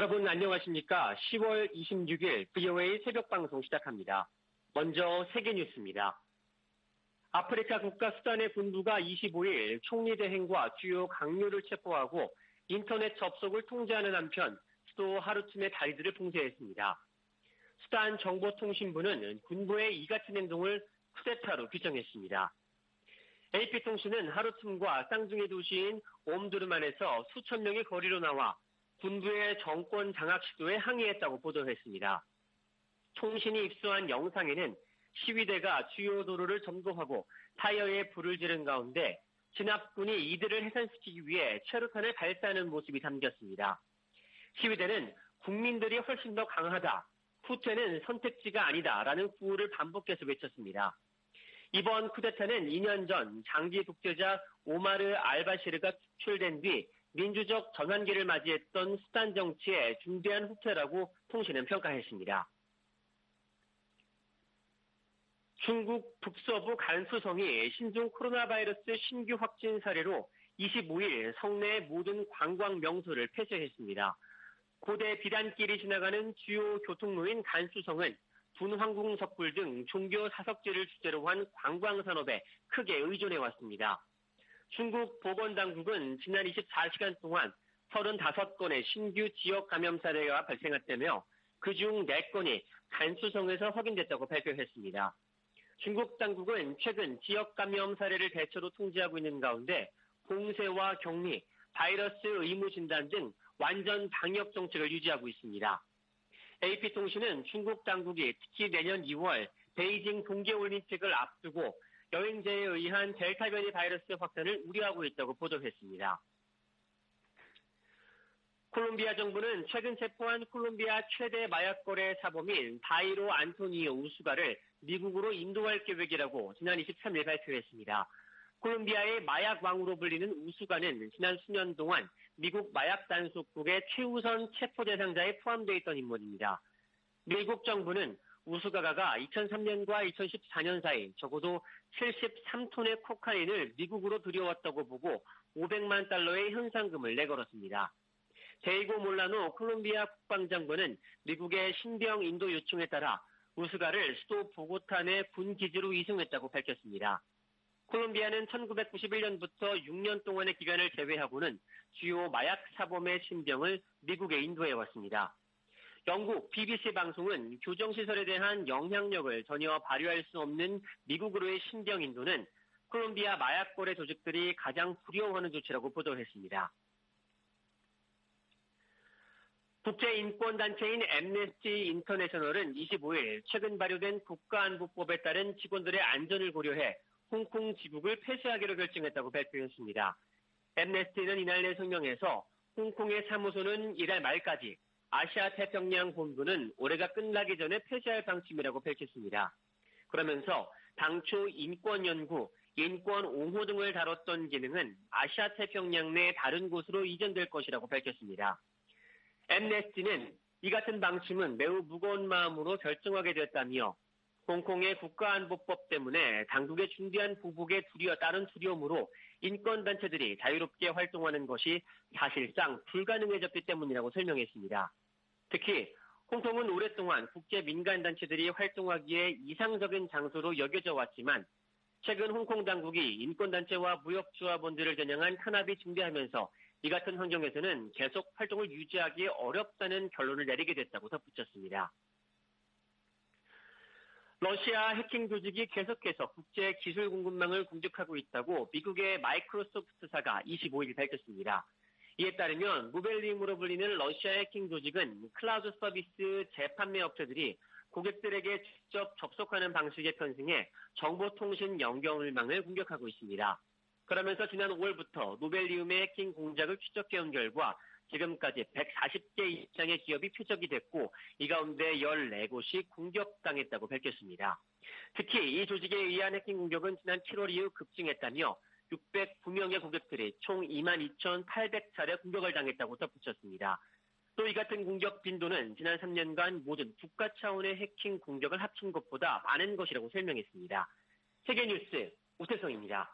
여러분 안녕하십니까? 10월 26일 VOA 새벽 방송 시작합니다. 먼저 세계 뉴스입니다. 아프리카 국가 수단의 군부가 25일 총리 대행과 주요 강요를 체포하고 인터넷 접속을 통제하는 한편 수도 하루침의 다리들을 봉쇄했습니다. 수단 정보통신부는 군부의 이 같은 행동을 쿠데타로 규정했습니다. AP통신은 하루침과 쌍둥이 도시인 옴두르만에서 수천 명이 거리로 나와 군부의 정권 장악 시도에 항의했다고 보도했습니다. 통신이 입수한 영상에는 시위대가 주요 도로를 점거하고 타이어에 불을 지른 가운데 진압군이 이들을 해산시키기 위해 최루탄을 발사하는 모습이 담겼습니다. 시위대는 국민들이 훨씬 더 강하다, 후퇴는 선택지가 아니다라는 구호를 반복해서 외쳤습니다. 이번 쿠데타는 2년 전 장기 독재자 오마르 알바시르가 축출된 뒤 민주적 전환기를 맞이했던 수단 정치의 중대한 후퇴라고 통신은 평가했습니다. 중국 북서부 간수성이 신종 코로나 바이러스 신규 확진 사례로 25일 성내의 모든 관광 명소를 폐쇄했습니다. 고대 비단길이 지나가는 주요 교통로인 간수성은 분황궁 석굴 등 종교 사석지를 주제로 한 관광 산업에 크게 의존해왔습니다. 중국 보건당국은 지난 24시간 동안 35건의 신규 지역 감염 사례가 발생했다며 그중 4건이 간수성에서 확인됐다고 발표했습니다. 중국 당국은 최근 지역 감염 사례를 대체로 통제하고 있는 가운데 공세와 격리, 바이러스 의무 진단 등 완전 방역 정책을 유지하고 있습니다. AP통신은 중국 당국이 특히 내년 2월 베이징 동계올림픽을 앞두고 여행자에 의한 델타 변이 바이러스 확산을 우려하고 있다고 보도했습니다. 콜롬비아 정부는 최근 체포한 콜롬비아 최대 마약 거래 사범인 다이로 안토니오 우수가를 미국으로 인도할 계획이라고 지난 23일 발표했습니다. 콜롬비아의 마약 왕으로 불리는 우수가는 지난 수년 동안 미국 마약 단속국의 최우선 체포 대상자에 포함되어 있던 인물입니다. 미국 정부는 우수가가 2003년과 2014년 사이 적어도 73톤의 코카인을 미국으로 들여왔다고 보고 500만 달러의 현상금을 내걸었습니다. 데이고 몰라노 콜롬비아 국방장관은 미국의 신병 인도 요청에 따라 우수가를 수도 보고타 내 군 기지로 이송했다고 밝혔습니다. 콜롬비아는 1991년부터 6년 동안의 기간을 제외하고는 주요 마약 사범의 신병을 미국에 인도해왔습니다. 영국 BBC 방송은 교정시설에 대한 영향력을 전혀 발휘할 수 없는 미국으로의 신병 인도는 콜롬비아 마약 거래 조직들이 가장 두려워하는 조치라고 보도했습니다. 국제인권단체인 앰네스티 인터내셔널은 25일 최근 발효된 국가안보법에 따른 직원들의 안전을 고려해 홍콩 지국을 폐쇄하기로 결정했다고 발표했습니다. 앰네스티는 이날 내 성명에서 홍콩의 사무소는 이달 말까지, 아시아 태평양 본부는 올해가 끝나기 전에 폐쇄할 방침이라고 밝혔습니다. 그러면서 당초 인권 연구, 인권 옹호 등을 다뤘던 기능은 아시아 태평양 내 다른 곳으로 이전될 것이라고 밝혔습니다. 앰네스티는 이 같은 방침은 매우 무거운 마음으로 결정하게 되었다며 홍콩의 국가안보법 때문에 당국의 중대한 보복에 따른 두려움으로 인권단체들이 자유롭게 활동하는 것이 사실상 불가능해졌기 때문이라고 설명했습니다. 특히 홍콩은 오랫동안 국제 민간단체들이 활동하기에 이상적인 장소로 여겨져 왔지만 최근 홍콩 당국이 인권단체와 무역조합원들을 겨냥한 탄압이 증대하면서 이 같은 환경에서는 계속 활동을 유지하기 어렵다는 결론을 내리게 됐다고 덧붙였습니다. 러시아 해킹 조직이 계속해서 국제 기술 공급망을 공격하고 있다고 미국의 마이크로소프트사가 25일 밝혔습니다. 이에 따르면 무벨림으로 불리는 러시아 해킹 조직은 클라우드 서비스 재판매 업체들이 고객들에게 직접 접속하는 방식에 편승해 정보통신 연결망을 공격하고 있습니다. 그러면서 지난 5월부터 노벨리움의 해킹 공작을 추적해온 결과 지금까지 140개 이상의 기업이 표적이 됐고 이 가운데 14곳이 공격당했다고 밝혔습니다. 특히 이 조직에 의한 해킹 공격은 지난 7월 이후 급증했다며 609명의 고객들이 총 22,800차례 공격을 당했다고 덧붙였습니다. 또 이 같은 공격 빈도는 지난 3년간 모든 국가 차원의 해킹 공격을 합친 것보다 많은 것이라고 설명했습니다. 세계뉴스 오태성입니다.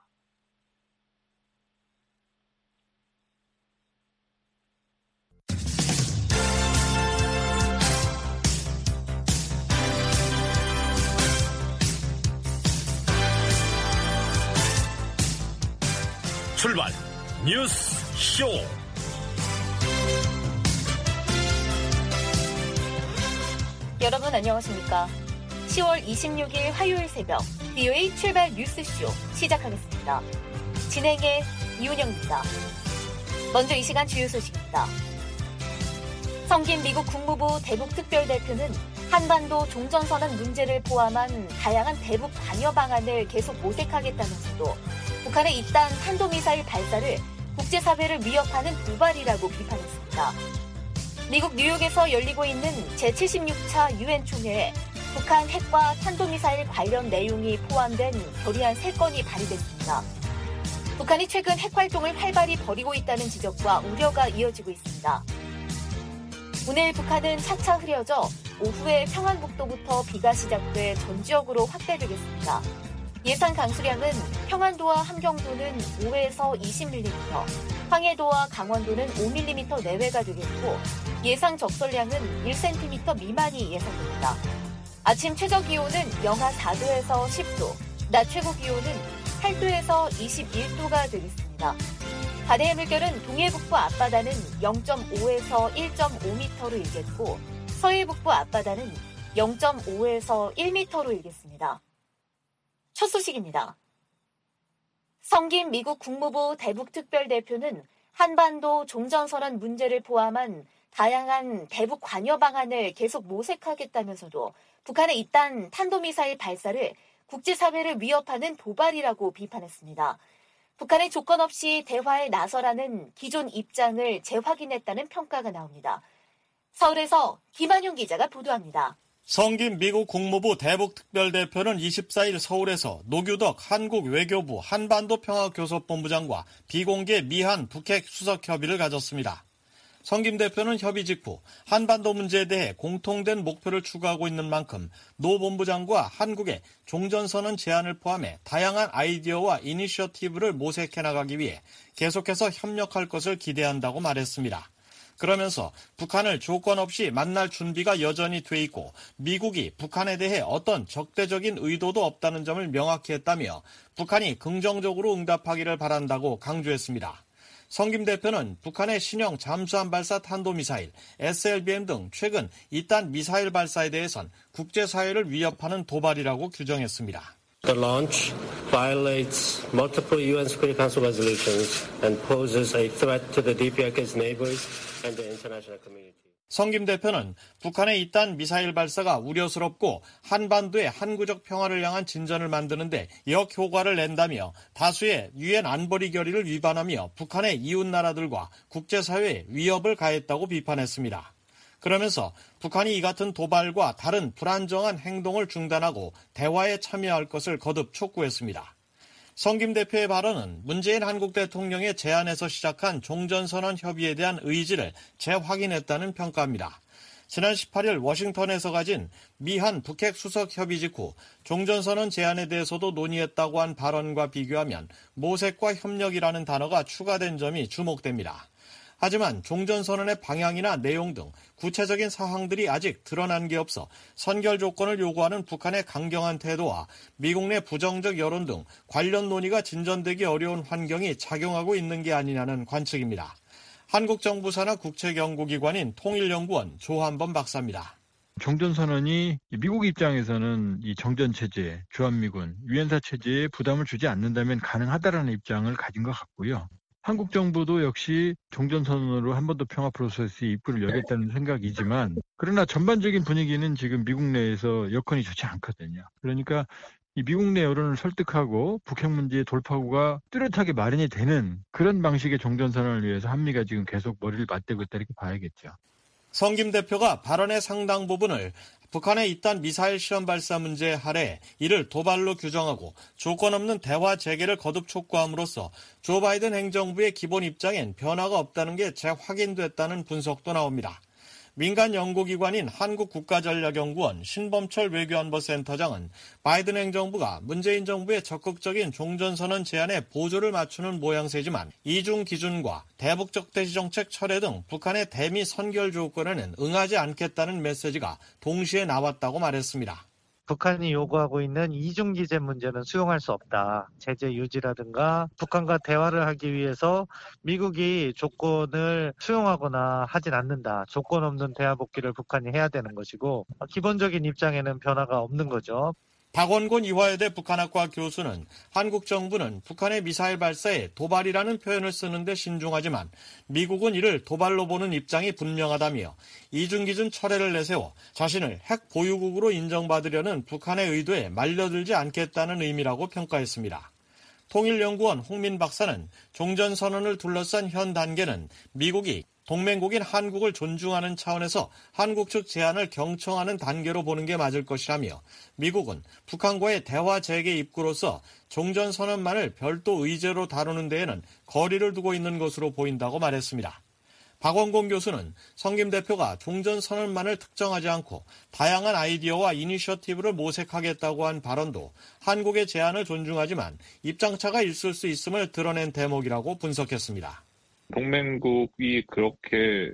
출발 뉴스 쇼. 여러분 안녕하십니까? 10월 26일 화요일 새벽 VOA 출발 뉴스쇼 시작하겠습니다. 진행의 이훈영입니다. 먼저 이 시간 주요 소식입니다. 성김 미국 국무부 대북특별대표는 한반도 종전선언 문제를 포함한 다양한 대북 관여 방안을 계속 모색하겠다면서도 북한의 이딴 탄도미사일 발사를 국제사회를 위협하는 도발이라고 비판했습니다. 미국 뉴욕에서 열리고 있는 제76차 유엔 총회에 북한 핵과 탄도미사일 관련 내용이 포함된 결의안 3건이 발의됐습니다. 북한이 최근 핵활동을 활발히 벌이고 있다는 지적과 우려가 이어지고 있습니다. 오늘 북한은 차차 흐려져 오후에 평안북도부터 비가 시작돼 전 지역으로 확대되겠습니다. 예상 강수량은 평안도와 함경도는 5에서 20mm, 황해도와 강원도는 5mm 내외가 되겠고 예상 적설량은 1cm 미만이 예상됩니다. 아침 최저기온은 영하 4도에서 10도, 낮 최고기온은 8도에서 21도가 되겠습니다. 바다의 물결은 동해북부 앞바다는 0.5에서 1.5m로 일겠고 서해북부 앞바다는 0.5에서 1m로 일겠습니다. 첫 소식입니다. 성김 미국 국무부 대북특별대표는 한반도 종전선언 문제를 포함한 다양한 대북 관여 방안을 계속 모색하겠다면서도 북한의 이딴 탄도미사일 발사를 국제사회를 위협하는 도발이라고 비판했습니다. 북한의 조건 없이 대화에 나서라는 기존 입장을 재확인했다는 평가가 나옵니다. 서울에서 김한용 기자가 보도합니다. 성김 미국 국무부 대북특별대표는 24일 서울에서 노규덕 한국 외교부 한반도평화교섭본부장과 비공개 미한 북핵 수석협의를 가졌습니다. 성김 대표는 협의 직후 한반도 문제에 대해 공통된 목표를 추구하고 있는 만큼 노 본부장과 한국의 종전선언 제안을 포함해 다양한 아이디어와 이니셔티브를 모색해 나가기 위해 계속해서 협력할 것을 기대한다고 말했습니다. 그러면서 북한을 조건 없이 만날 준비가 여전히 돼 있고 미국이 북한에 대해 어떤 적대적인 의도도 없다는 점을 명확히 했다며 북한이 긍정적으로 응답하기를 바란다고 강조했습니다. 성김 대표는 북한의 신형 잠수함 발사 탄도미사일, SLBM 등 최근 이딴 미사일 발사에 대해선 국제사회를 위협하는 도발이라고 규정했습니다. The launch violates multiple UN Security Council resolutions and poses a threat to the DPRK's neighbors and the international community. 성김 대표는 북한의 이딴 미사일 발사가 우려스럽고 한반도의 항구적 평화를 향한 진전을 만드는데 역효과를 낸다며 다수의 유엔 안보리 결의를 위반하며 북한의 이웃나라들과 국제사회에 위협을 가했다고 비판했습니다. 그러면서 북한이 이 같은 도발과 다른 불안정한 행동을 중단하고 대화에 참여할 것을 거듭 촉구했습니다. 성김 대표의 발언은 문재인 한국 대통령의 제안에서 시작한 종전선언 협의에 대한 의지를 재확인했다는 평가입니다. 지난 18일 워싱턴에서 가진 미한 북핵 수석 협의 직후 종전선언 제안에 대해서도 논의했다고 한 발언과 비교하면 모색과 협력이라는 단어가 추가된 점이 주목됩니다. 하지만 종전선언의 방향이나 내용 등 구체적인 사항들이 아직 드러난 게 없어 선결 조건을 요구하는 북한의 강경한 태도와 미국 내 부정적 여론 등 관련 논의가 진전되기 어려운 환경이 작용하고 있는 게 아니냐는 관측입니다. 한국 정부 산하 국책연구기관인 통일연구원 조한범 박사입니다. 종전선언이 미국 입장에서는 이 정전체제, 주한미군, 유엔사 체제에 부담을 주지 않는다면 가능하다라는 입장을 가진 것 같고요. 한국 정부도 역시 종전선언으로 한반도 평화 프로세스의 입구를 열겠다는 생각이지만 그러나 전반적인 분위기는 지금 미국 내에서 여건이 좋지 않거든요. 그러니까 이 미국 내 여론을 설득하고 북핵 문제의 돌파구가 뚜렷하게 마련이 되는 그런 방식의 종전선언을 위해서 한미가 지금 계속 머리를 맞대고 있다 이렇게 봐야겠죠. 성김 대표가 발언의 상당 부분을 북한의 이딴 미사일 시험 발사 문제에 할애 이를 도발로 규정하고 조건 없는 대화 재개를 거듭 촉구함으로써 조 바이든 행정부의 기본 입장엔 변화가 없다는 게 재확인됐다는 분석도 나옵니다. 민간 연구기관인 한국국가전략연구원 신범철 외교안보센터장은 바이든 행정부가 문재인 정부의 적극적인 종전선언 제안에 보조를 맞추는 모양새지만 이중 기준과 대북적 대시 정책 철회 등 북한의 대미 선결 조건에는 응하지 않겠다는 메시지가 동시에 나왔다고 말했습니다. 북한이 요구하고 있는 이중기재 문제는 수용할 수 없다. 제재 유지라든가 북한과 대화를 하기 위해서 미국이 조건을 수용하거나 하진 않는다. 조건 없는 대화 복귀를 북한이 해야 되는 것이고 기본적인 입장에는 변화가 없는 거죠. 박원곤 이화여대 북한학과 교수는 한국 정부는 북한의 미사일 발사에 도발이라는 표현을 쓰는데 신중하지만 미국은 이를 도발로 보는 입장이 분명하다며 이중기준 철회를 내세워 자신을 핵 보유국으로 인정받으려는 북한의 의도에 말려들지 않겠다는 의미라고 평가했습니다. 통일연구원 홍민 박사는 종전선언을 둘러싼 현 단계는 미국이 동맹국인 한국을 존중하는 차원에서 한국 측 제안을 경청하는 단계로 보는 게 맞을 것이라며 미국은 북한과의 대화 재개 입구로서 종전선언만을 별도 의제로 다루는 데에는 거리를 두고 있는 것으로 보인다고 말했습니다. 박원곤 교수는 성김 대표가 종전선언만을 특정하지 않고 다양한 아이디어와 이니셔티브를 모색하겠다고 한 발언도 한국의 제안을 존중하지만 입장차가 있을 수 있음을 드러낸 대목이라고 분석했습니다. 동맹국이 그렇게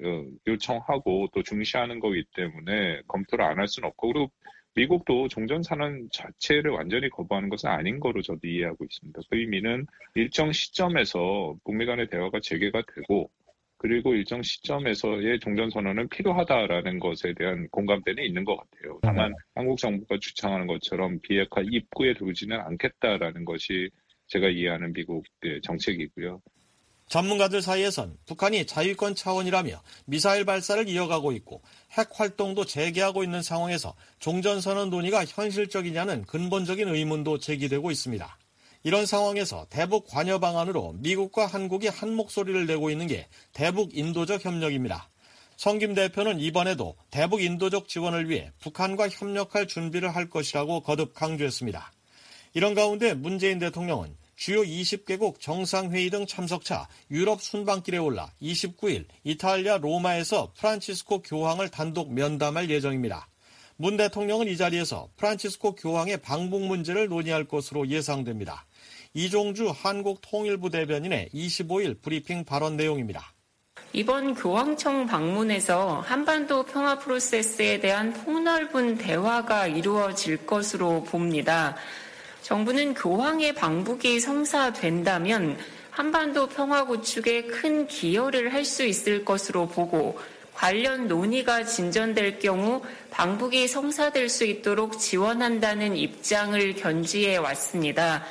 요청하고 또 중시하는 거기 때문에 검토를 안 할 수는 없고, 그리고 미국도 종전선언 자체를 완전히 거부하는 것은 아닌 거로 저도 이해하고 있습니다. 그 의미는 일정 시점에서 북미 간의 대화가 재개가 되고, 그리고 일정 시점에서의 종전선언은 필요하다라는 것에 대한 공감대는 있는 것 같아요. 다만 한국 정부가 주창하는 것처럼 비핵화 입구에 두지는 않겠다라는 것이 제가 이해하는 미국의 정책이고요. 전문가들 사이에선 북한이 자위권 차원이라며 미사일 발사를 이어가고 있고 핵 활동도 재개하고 있는 상황에서 종전선언 논의가 현실적이냐는 근본적인 의문도 제기되고 있습니다. 이런 상황에서 대북 관여 방안으로 미국과 한국이 한 목소리를 내고 있는 게 대북 인도적 협력입니다. 성김 대표는 이번에도 대북 인도적 지원을 위해 북한과 협력할 준비를 할 것이라고 거듭 강조했습니다. 이런 가운데 문재인 대통령은 주요 20개국 정상회의 등 참석차 유럽 순방길에 올라 29일 이탈리아 로마에서 프란치스코 교황을 단독 면담할 예정입니다. 문 대통령은 이 자리에서 프란치스코 교황의 방북 문제를 논의할 것으로 예상됩니다. 이종주 한국통일부 대변인의 25일 브리핑 발언 내용입니다. 이번 교황청 방문에서 한반도 평화 프로세스에 대한 폭넓은 대화가 이루어질 것으로 봅니다. 정부는 교황의 방북이 성사된다면 한반도 평화 구축에 큰 기여를 할 수 있을 것으로 보고 관련 논의가 진전될 경우 방북이 성사될 수 있도록 지원한다는 입장을 견지해 왔습니다.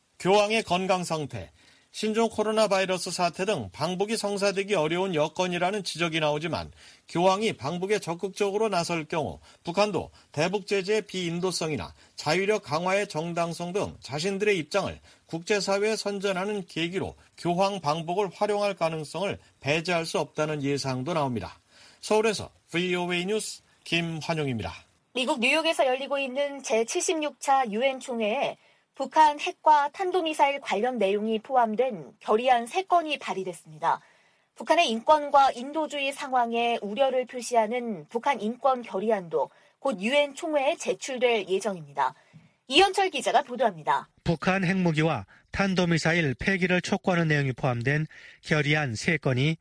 교황의 건강 상태, 신종 코로나 바이러스 사태 등 방북이 성사되기 어려운 여건이라는 지적이 나오지만 교황이 방북에 적극적으로 나설 경우 북한도 대북 제재의 비인도성이나 자유력 강화의 정당성 등 자신들의 입장을 국제사회에 선전하는 계기로 교황 방북을 활용할 가능성을 배제할 수 없다는 예상도 나옵니다. 서울에서 VOA 뉴스 김환용입니다. 미국 뉴욕에서 열리고 있는 제76차 유엔 총회에 북한 핵과 탄도미사일 관련 내용이 포함된 결의안 3건이 발의됐습니다. 북한의 인권과 인도주의 상황에 우려를 표시하는 북한 인권 결의안도 곧 유엔 총회에 제출될 예정입니다. 이현철 기자가 보도합니다. 북한 핵무기와 탄도미사일 폐기를 촉구하는 내용이 포함된 결의안 3건이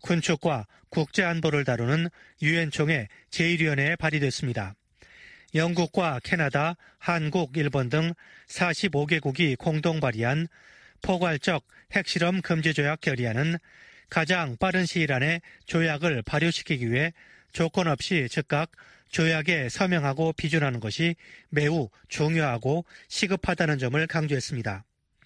군축과 국제안보를 다루는 유엔 총회 제1위원회에 발의됐습니다. 영국과 캐나다, 한국, 일본 등 45개국이 공동 발의한 포괄적 핵실험 금지 조약 결의안은 가장 빠른 시일 안에 조약을 발효시키기 위해 조건 없이 즉각 조약에 서명하고 비준하는 것이 매우 중요하고 시급하다는 점을 강조했습니다.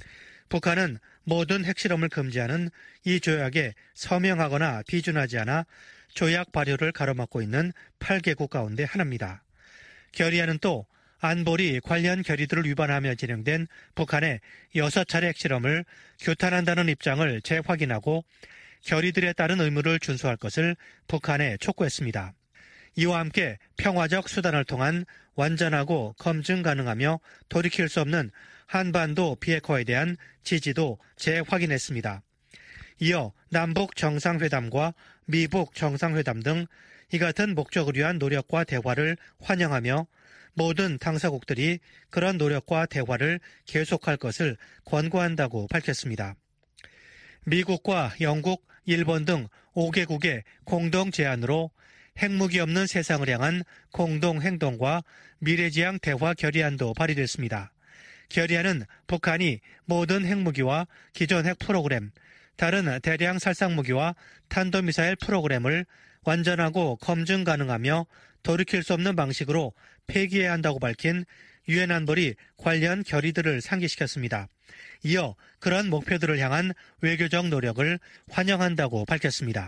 북한은 모든 핵실험을 금지하는 이 조약에 서명하거나 비준하지 않아 조약 발효를 가로막고 있는 8개국 가운데 하나입니다. 결의안은 또 안보리 관련 결의들을 위반하며 진행된 북한의 6차례 핵실험을 규탄한다는 입장을 재확인하고 결의들에 따른 의무를 준수할 것을 북한에 촉구했습니다. 이와 함께 평화적 수단을 통한 완전하고 검증 가능하며 돌이킬 수 없는 한반도 비핵화에 대한 지지도 재확인했습니다. 이어 남북 정상회담과 미북 정상회담 등 이 같은 목적을 위한 노력과 대화를 환영하며 모든 당사국들이 그런 노력과 대화를 계속할 것을 권고한다고 밝혔습니다. 미국과 영국, 일본 등 5개국의 공동 제안으로 핵무기 없는 세상을 향한 공동행동과 미래지향 대화 결의안도 발의됐습니다. 결의안은 북한이 모든 핵무기와 기존 핵 프로그램, 다른 대량 살상무기와 탄도미사일 프로그램을 완전하고 검증 가능하며 돌이킬 수 없는 방식으로 폐기해야 한다고 밝힌 유엔 안보리 관련 결의들을 상기시켰습니다. 이어 그런 목표들을 향한 외교적 노력을 환영한다고 밝혔습니다.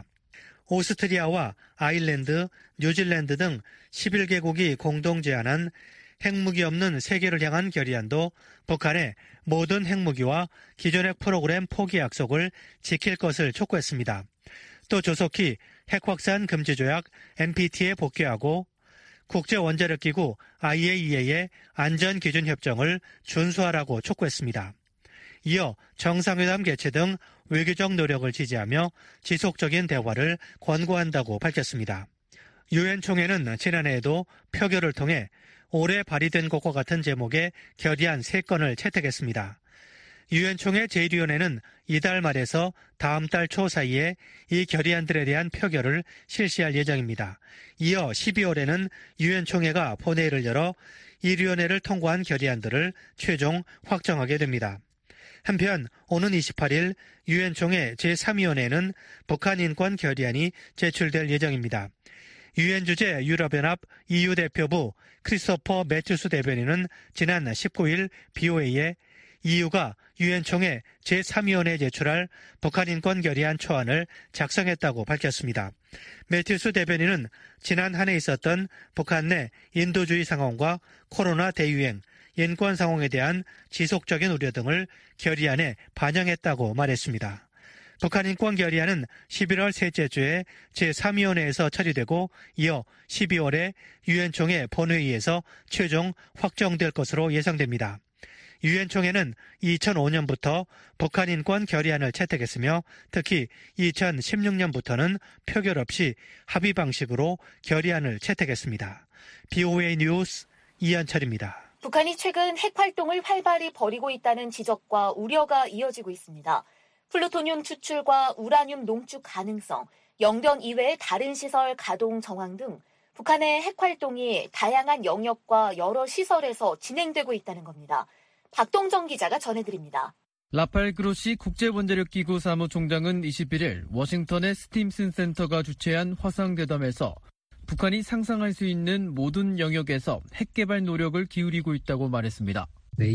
오스트리아와 아일랜드, 뉴질랜드 등 11개국이 공동 제안한 핵무기 없는 세계를 향한 결의안도 북한의 모든 핵무기와 기존 핵 프로그램 포기 약속을 지킬 것을 촉구했습니다. 또 조속히 핵확산 금지 조약 NPT에 복귀하고 국제원자력기구 IAEA의 안전기준협정을 준수하라고 촉구했습니다. 이어 정상회담 개최 등 외교적 노력을 지지하며 지속적인 대화를 권고한다고 밝혔습니다. 유엔 총회는 지난해에도 표결을 통해 올해 발의된 것과 같은 제목의 결의안 3건을 채택했습니다. 유엔 총회 제1위원회는 이달 말에서 다음 달 초 사이에 이 결의안들에 대한 표결을 실시할 예정입니다. 이어 12월에는 유엔 총회가 본회의를 열어 1위원회를 통과한 결의안들을 최종 확정하게 됩니다. 한편 오는 28일 유엔 총회 제3위원회에는 북한 인권 결의안이 제출될 예정입니다. 유엔 주재 유럽연합 EU 대표부 크리스토퍼 매튜스 대변인은 지난 19일 BOA에 EU가 유엔 총회 제3위원회에 제출할 북한 인권 결의안 초안을 작성했다고 밝혔습니다. 매튜스 대변인은 지난 한 해 있었던 북한 내 인도주의 상황과 코로나 대유행, 인권 상황에 대한 지속적인 우려 등을 결의안에 반영했다고 말했습니다. 북한 인권 결의안은 11월 셋째 주에 제3위원회에서 처리되고 이어 12월에 유엔 총회 본회의에서 최종 확정될 것으로 예상됩니다. 유엔 총회는 2005년부터 북한 인권 결의안을 채택했으며 특히 2016년부터는 표결 없이 합의 방식으로 결의안을 채택했습니다. BOA 뉴스 이현철입니다. 북한이 최근 핵 활동을 활발히 벌이고 있다는 지적과 우려가 이어지고 있습니다. 플루토늄 추출과 우라늄 농축 가능성, 영변 이외의 다른 시설 가동 정황 등 북한의 핵 활동이 다양한 영역과 여러 시설에서 진행되고 있다는 겁니다. 박동정 기자가 전해드립니다. 라팔 그로시 국제원자력기구 사무총장은 21일 워싱턴의 스팀슨 센터가 주최한 화상대담에서 북한이 상상할 수 있는 모든 영역에서 핵 개발 노력을 기울이고 있다고 말했습니다.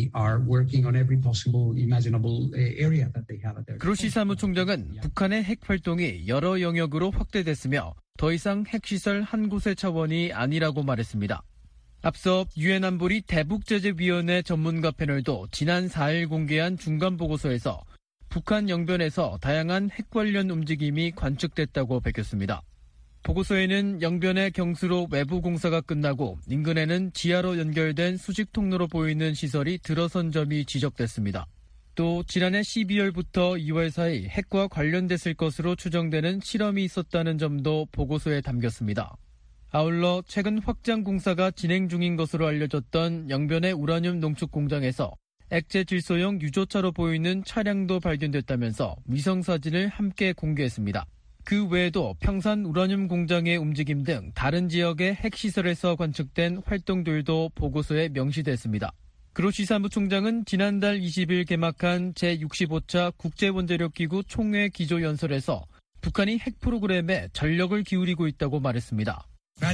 그로시 사무총장은 북한의 핵 활동이 여러 영역으로 확대됐으며 더 이상 핵시설 한 곳의 차원이 아니라고 말했습니다. 앞서 유엔 안보리 대북제재위원회 전문가 패널도 지난 4일 공개한 중간보고서에서 북한 영변에서 다양한 핵 관련 움직임이 관측됐다고 밝혔습니다. 보고서에는 영변의 경수로 외부 공사가 끝나고 인근에는 지하로 연결된 수직 통로로 보이는 시설이 들어선 점이 지적됐습니다. 또 지난해 12월부터 2월 사이 핵과 관련됐을 것으로 추정되는 실험이 있었다는 점도 보고서에 담겼습니다. 아울러 최근 확장 공사가 진행 중인 것으로 알려졌던 영변의 우라늄 농축 공장에서 액체 질소용 유조차로 보이는 차량도 발견됐다면서 위성사진을 함께 공개했습니다. 그 외에도 평산 우라늄 공장의 움직임 등 다른 지역의 핵시설에서 관측된 활동들도 보고서에 명시됐습니다. 그로시 사무총장은 지난달 20일 개막한 제65차 국제원자력기구 총회 기조연설에서 북한이 핵 프로그램에 전력을 기울이고 있다고 말했습니다.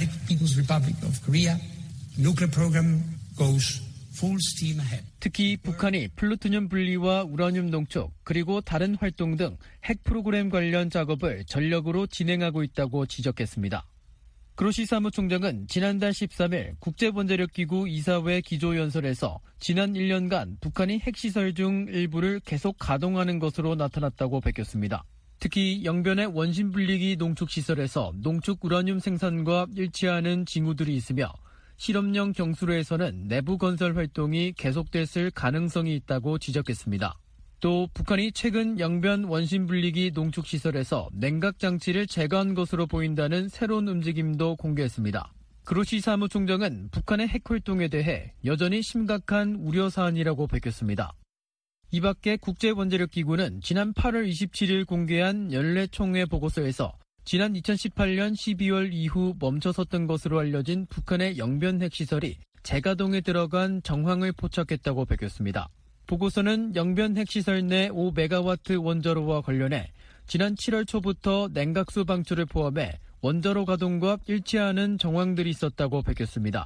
특히 북한이 플루토늄 분리와 우라늄 농축 그리고 다른 활동 등 핵 프로그램 관련 작업을 전력으로 진행하고 있다고 지적했습니다. 그로시 사무총장은 지난달 13일 국제원자력기구 이사회 기조연설에서 지난 1년간 북한이 핵시설 중 일부를 계속 가동하는 것으로 나타났다고 밝혔습니다. 특히 영변의 원심분리기 농축시설에서 농축 우라늄 생산과 일치하는 징후들이 있으며 실험용 경수로에서는 내부 건설 활동이 계속됐을 가능성이 있다고 지적했습니다. 또 북한이 최근 영변 원심분리기 농축시설에서 냉각장치를 제거한 것으로 보인다는 새로운 움직임도 공개했습니다. 그로시 사무총장은 북한의 핵 활동에 대해 여전히 심각한 우려사안이라고 밝혔습니다. 이 밖에 국제원자력기구는 지난 8월 27일 공개한 연례총회 보고서에서 지난 2018년 12월 이후 멈춰섰던 것으로 알려진 북한의 영변 핵시설이 재가동에 들어간 정황을 포착했다고 밝혔습니다. 보고서는 영변 핵시설 내 5메가와트 원자로와 관련해 지난 7월 초부터 냉각수 방출을 포함해 원자로 가동과 일치하는 정황들이 있었다고 밝혔습니다.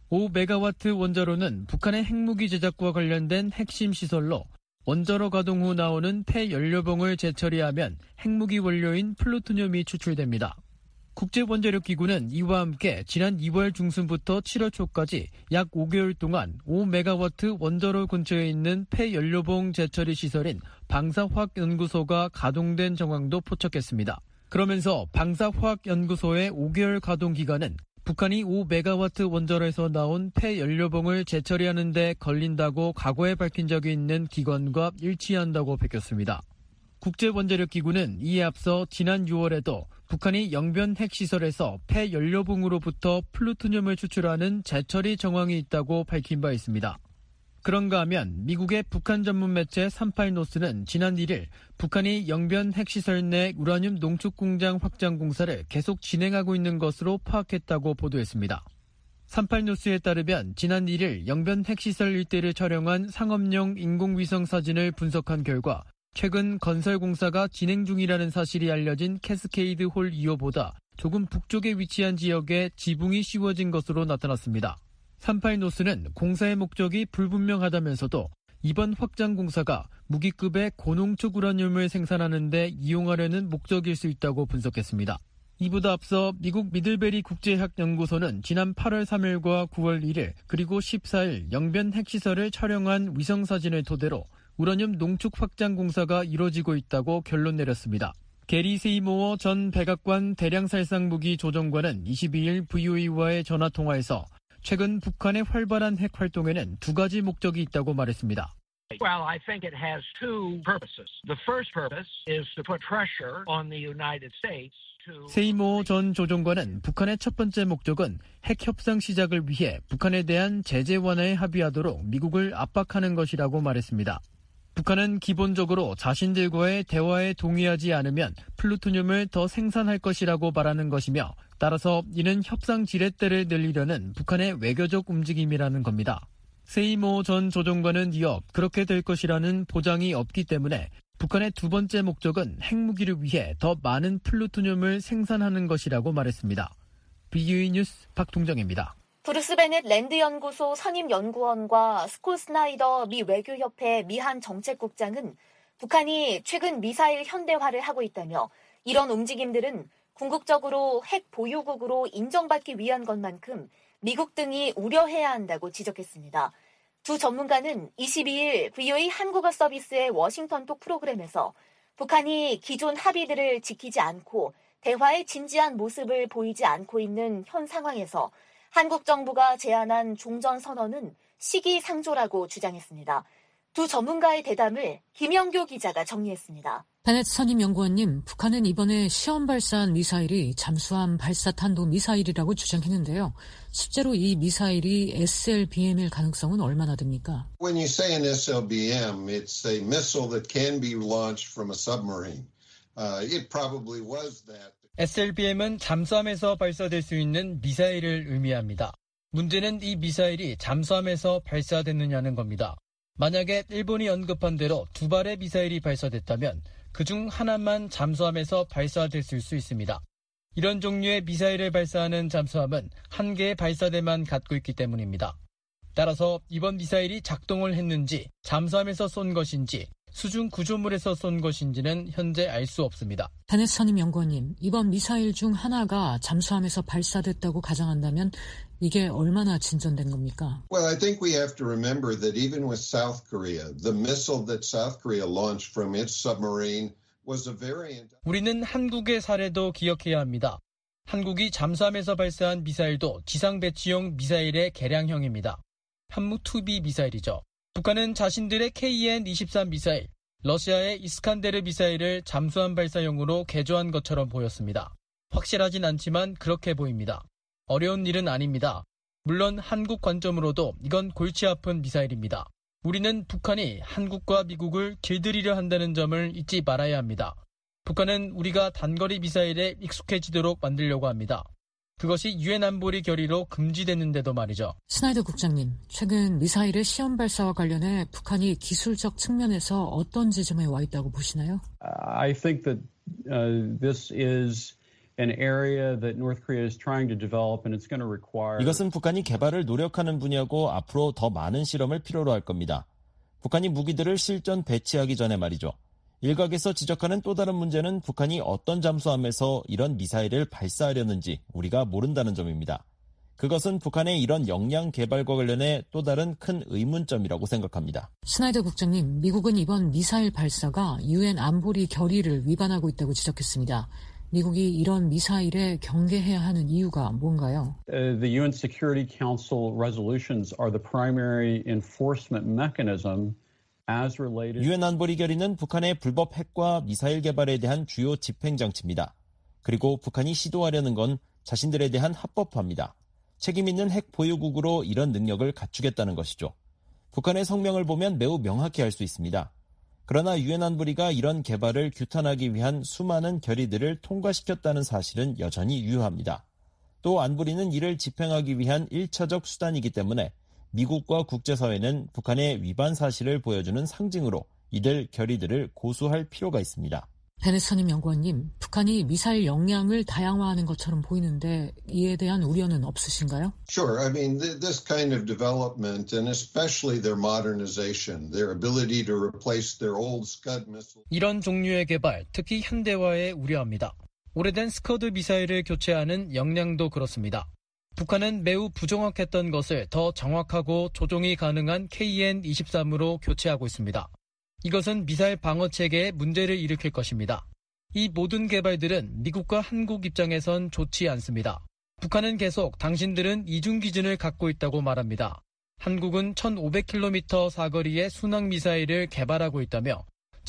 5메가와트 원자로는 북한의 핵무기 제작과 관련된 핵심 시설로 원자로 가동 후 나오는 폐연료봉을 재처리하면 핵무기 원료인 플루토늄이 추출됩니다. 국제원자력기구는 이와 함께 지난 2월 중순부터 7월 초까지 약 5개월 동안 5메가와트 원자로 근처에 있는 폐연료봉 재처리 시설인 방사화학연구소가 가동된 정황도 포착했습니다. 그러면서 방사화학연구소의 5개월 가동 기간은 북한이 5메가와트 원자로에서 나온 폐연료봉을 재처리하는 데 걸린다고 과거에 밝힌 적이 있는 기관과 일치한다고 밝혔습니다. 국제원자력기구는 이에 앞서 지난 6월에도 북한이 영변 핵시설에서 폐연료봉으로부터 플루토늄을 추출하는 재처리 정황이 있다고 밝힌 바 있습니다. 그런가 하면 미국의 북한 전문 매체 38노스는 지난 1일 북한이 영변 핵시설 내 우라늄 농축 공장 확장 공사를 계속 진행하고 있는 것으로 파악했다고 보도했습니다. 38노스에 따르면 지난 1일 영변 핵시설 일대를 촬영한 상업용 인공위성 사진을 분석한 결과 최근 건설 공사가 진행 중이라는 사실이 알려진 캐스케이드 홀 2호보다 조금 북쪽에 위치한 지역에 지붕이 씌워진 것으로 나타났습니다. 38노스는 공사의 목적이 불분명하다면서도 이번 확장 공사가 무기급의 고농축 우라늄을 생산하는 데 이용하려는 목적일 수 있다고 분석했습니다. 이보다 앞서 미국 미들베리 국제핵연구소는 지난 8월 3일과 9월 1일 그리고 14일 영변 핵시설을 촬영한 위성사진을 토대로 우라늄 농축 확장 공사가 이뤄지고 있다고 결론 내렸습니다. 게리 세이모어 전 백악관 대량살상무기 조정관은 22일 VOA와의 전화통화에서 최근 북한의 활발한 핵 활동에는 두 가지 목적이 있다고 말했습니다. Well, I think it has two purposes. The first purpose is to put pressure on the United States. 세이모 전 조정관은 북한의 첫 번째 목적은 핵 협상 시작을 위해 북한에 대한 제재 완화에 합의하도록 미국을 압박하는 것이라고 말했습니다. 북한은 기본적으로 자신들과의 대화에 동의하지 않으면 플루토늄을 더 생산할 것이라고 말하는 것이며 따라서 이는 협상 지렛대를 늘리려는 북한의 외교적 움직임이라는 겁니다. 세이모 전 조정관은 이어 그렇게 될 것이라는 보장이 없기 때문에 북한의 두 번째 목적은 핵무기를 위해 더 많은 플루토늄을 생산하는 것이라고 말했습니다. BOE 뉴스 박동정입니다. 브루스 베넷 랜드 연구소 선임 연구원과 스콧 스나이더 미 외교협회 미한 정책국장은 북한이 최근 미사일 현대화를 하고 있다며 이런 움직임들은 궁극적으로 핵 보유국으로 인정받기 위한 것만큼 미국 등이 우려해야 한다고 지적했습니다. 두 전문가는 22일 VOA 한국어 서비스의 워싱턴톡 프로그램에서 북한이 기존 합의들을 지키지 않고 대화의 진지한 모습을 보이지 않고 있는 현 상황에서 한국 정부가 제안한 종전선언은 시기상조라고 주장했습니다. 두 전문가의 대담을 김영교 기자가 정리했습니다. 베넷 선임 연구원님, 북한은 이번에 시험 발사한 미사일이 잠수함 발사 탄도 미사일이라고 주장했는데요. 실제로 이 미사일이 SLBM일 가능성은 얼마나 됩니까? When you say an SLBM, it's a missile that can be launched from a submarine. It probably was that. SLBM은 잠수함에서 발사될 수 있는 미사일을 의미합니다. 문제는 이 미사일이 잠수함에서 발사됐느냐는 겁니다. 만약에 일본이 언급한 대로 두 발의 미사일이 발사됐다면 그중 하나만 잠수함에서 발사됐을 수 있습니다. 이런 종류의 미사일을 발사하는 잠수함은 한 개의 발사대만 갖고 있기 때문입니다. 따라서 이번 미사일이 작동을 했는지 잠수함에서 쏜 것인지 수중 구조물에서 쏜 것인지는 현재 알 수 없습니다. 베넷 선임 연구원님, 이번 미사일 중 하나가 잠수함에서 발사됐다고 가정한다면 이게 얼마나 진전된 겁니까? Well, I think we have to remember that even with South Korea, the missile that South Korea launched from its submarine was a variant. 우리는 한국의 사례도 기억해야 합니다. 한국이 잠수함에서 발사한 미사일도 지상 배치용 미사일의 개량형입니다. 한무 2B 미사일이죠. 북한은 자신들의 KN-23 미사일, 러시아의 이스칸데르 미사일을 잠수함 발사용으로 개조한 것처럼 보였습니다. 확실하진 않지만 그렇게 보입니다. 어려운 일은 아닙니다. 물론 한국 관점으로도 이건 골치 아픈 미사일입니다. 우리는 북한이 한국과 미국을 길들이려 한다는 점을 잊지 말아야 합니다. 북한은 우리가 단거리 미사일에 익숙해지도록 만들려고 합니다. 그것이 유엔 안보리 결의로 금지됐는데도 말이죠. 스나이더 국장님, 최근 미사일의 시험 발사와 관련해 북한이 기술적 측면에서 어떤 지점에 와 있다고 보시나요? I think that this is an area that North Korea is trying to develop and it's going to require. 이것은 북한이 개발을 노력하는 분야고 앞으로 더 많은 실험을 필요로 할 겁니다. 북한이 무기들을 실전 배치하기 전에 말이죠. 일각에서 지적하는 또 다른 문제는 북한이 어떤 잠수함에서 이런 미사일을 발사하려는지 우리가 모른다는 점입니다. 그것은 북한의 이런 역량 개발과 관련해 또 다른 큰 의문점이라고 생각합니다. 스나이더 국장님, 미국은 이번 미사일 발사가 유엔 안보리 결의를 위반하고 있다고 지적했습니다. 미국이 이런 미사일에 경계해야 하는 이유가 뭔가요? The UN Security Council resolutions are the primary enforcement mechanism. 유엔 안보리 결의는 북한의 불법 핵과 미사일 개발에 대한 주요 집행장치입니다. 그리고 북한이 시도하려는 건 자신들에 대한 합법화입니다. 책임 있는 핵 보유국으로 이런 능력을 갖추겠다는 것이죠. 북한의 성명을 보면 매우 명확히 알 수 있습니다. 그러나 유엔 안보리가 이런 개발을 규탄하기 위한 수많은 결의들을 통과시켰다는 사실은 여전히 유효합니다. 또 안보리는 이를 집행하기 위한 1차적 수단이기 때문에 미국과 국제사회는 북한의 위반 사실을 보여주는 상징으로 이들 결의들을 고수할 필요가 있습니다. 베네서님 연구원님, 북한이 미사일 역량을 다양화하는 것처럼 보이는데 이에 대한 우려는 없으신가요? Sure. I mean, this kind of development and especially their modernization, their ability to replace their old Scud missile. 이런 종류의 개발, 특히 현대화에 우려합니다. 오래된 스커드 미사일을 교체하는 역량도 그렇습니다. 북한은 매우 부정확했던 것을 더 정확하고 조종이 가능한 KN-23으로 교체하고 있습니다. 이것은 미사일 방어 체계에 문제를 일으킬 것입니다. 이 모든 개발들은 미국과 한국 입장에선 좋지 않습니다. 북한은 계속 당신들은 이중 기준을 갖고 있다고 말합니다. 한국은 1500km 사거리의 순항 미사일을 개발하고 있다며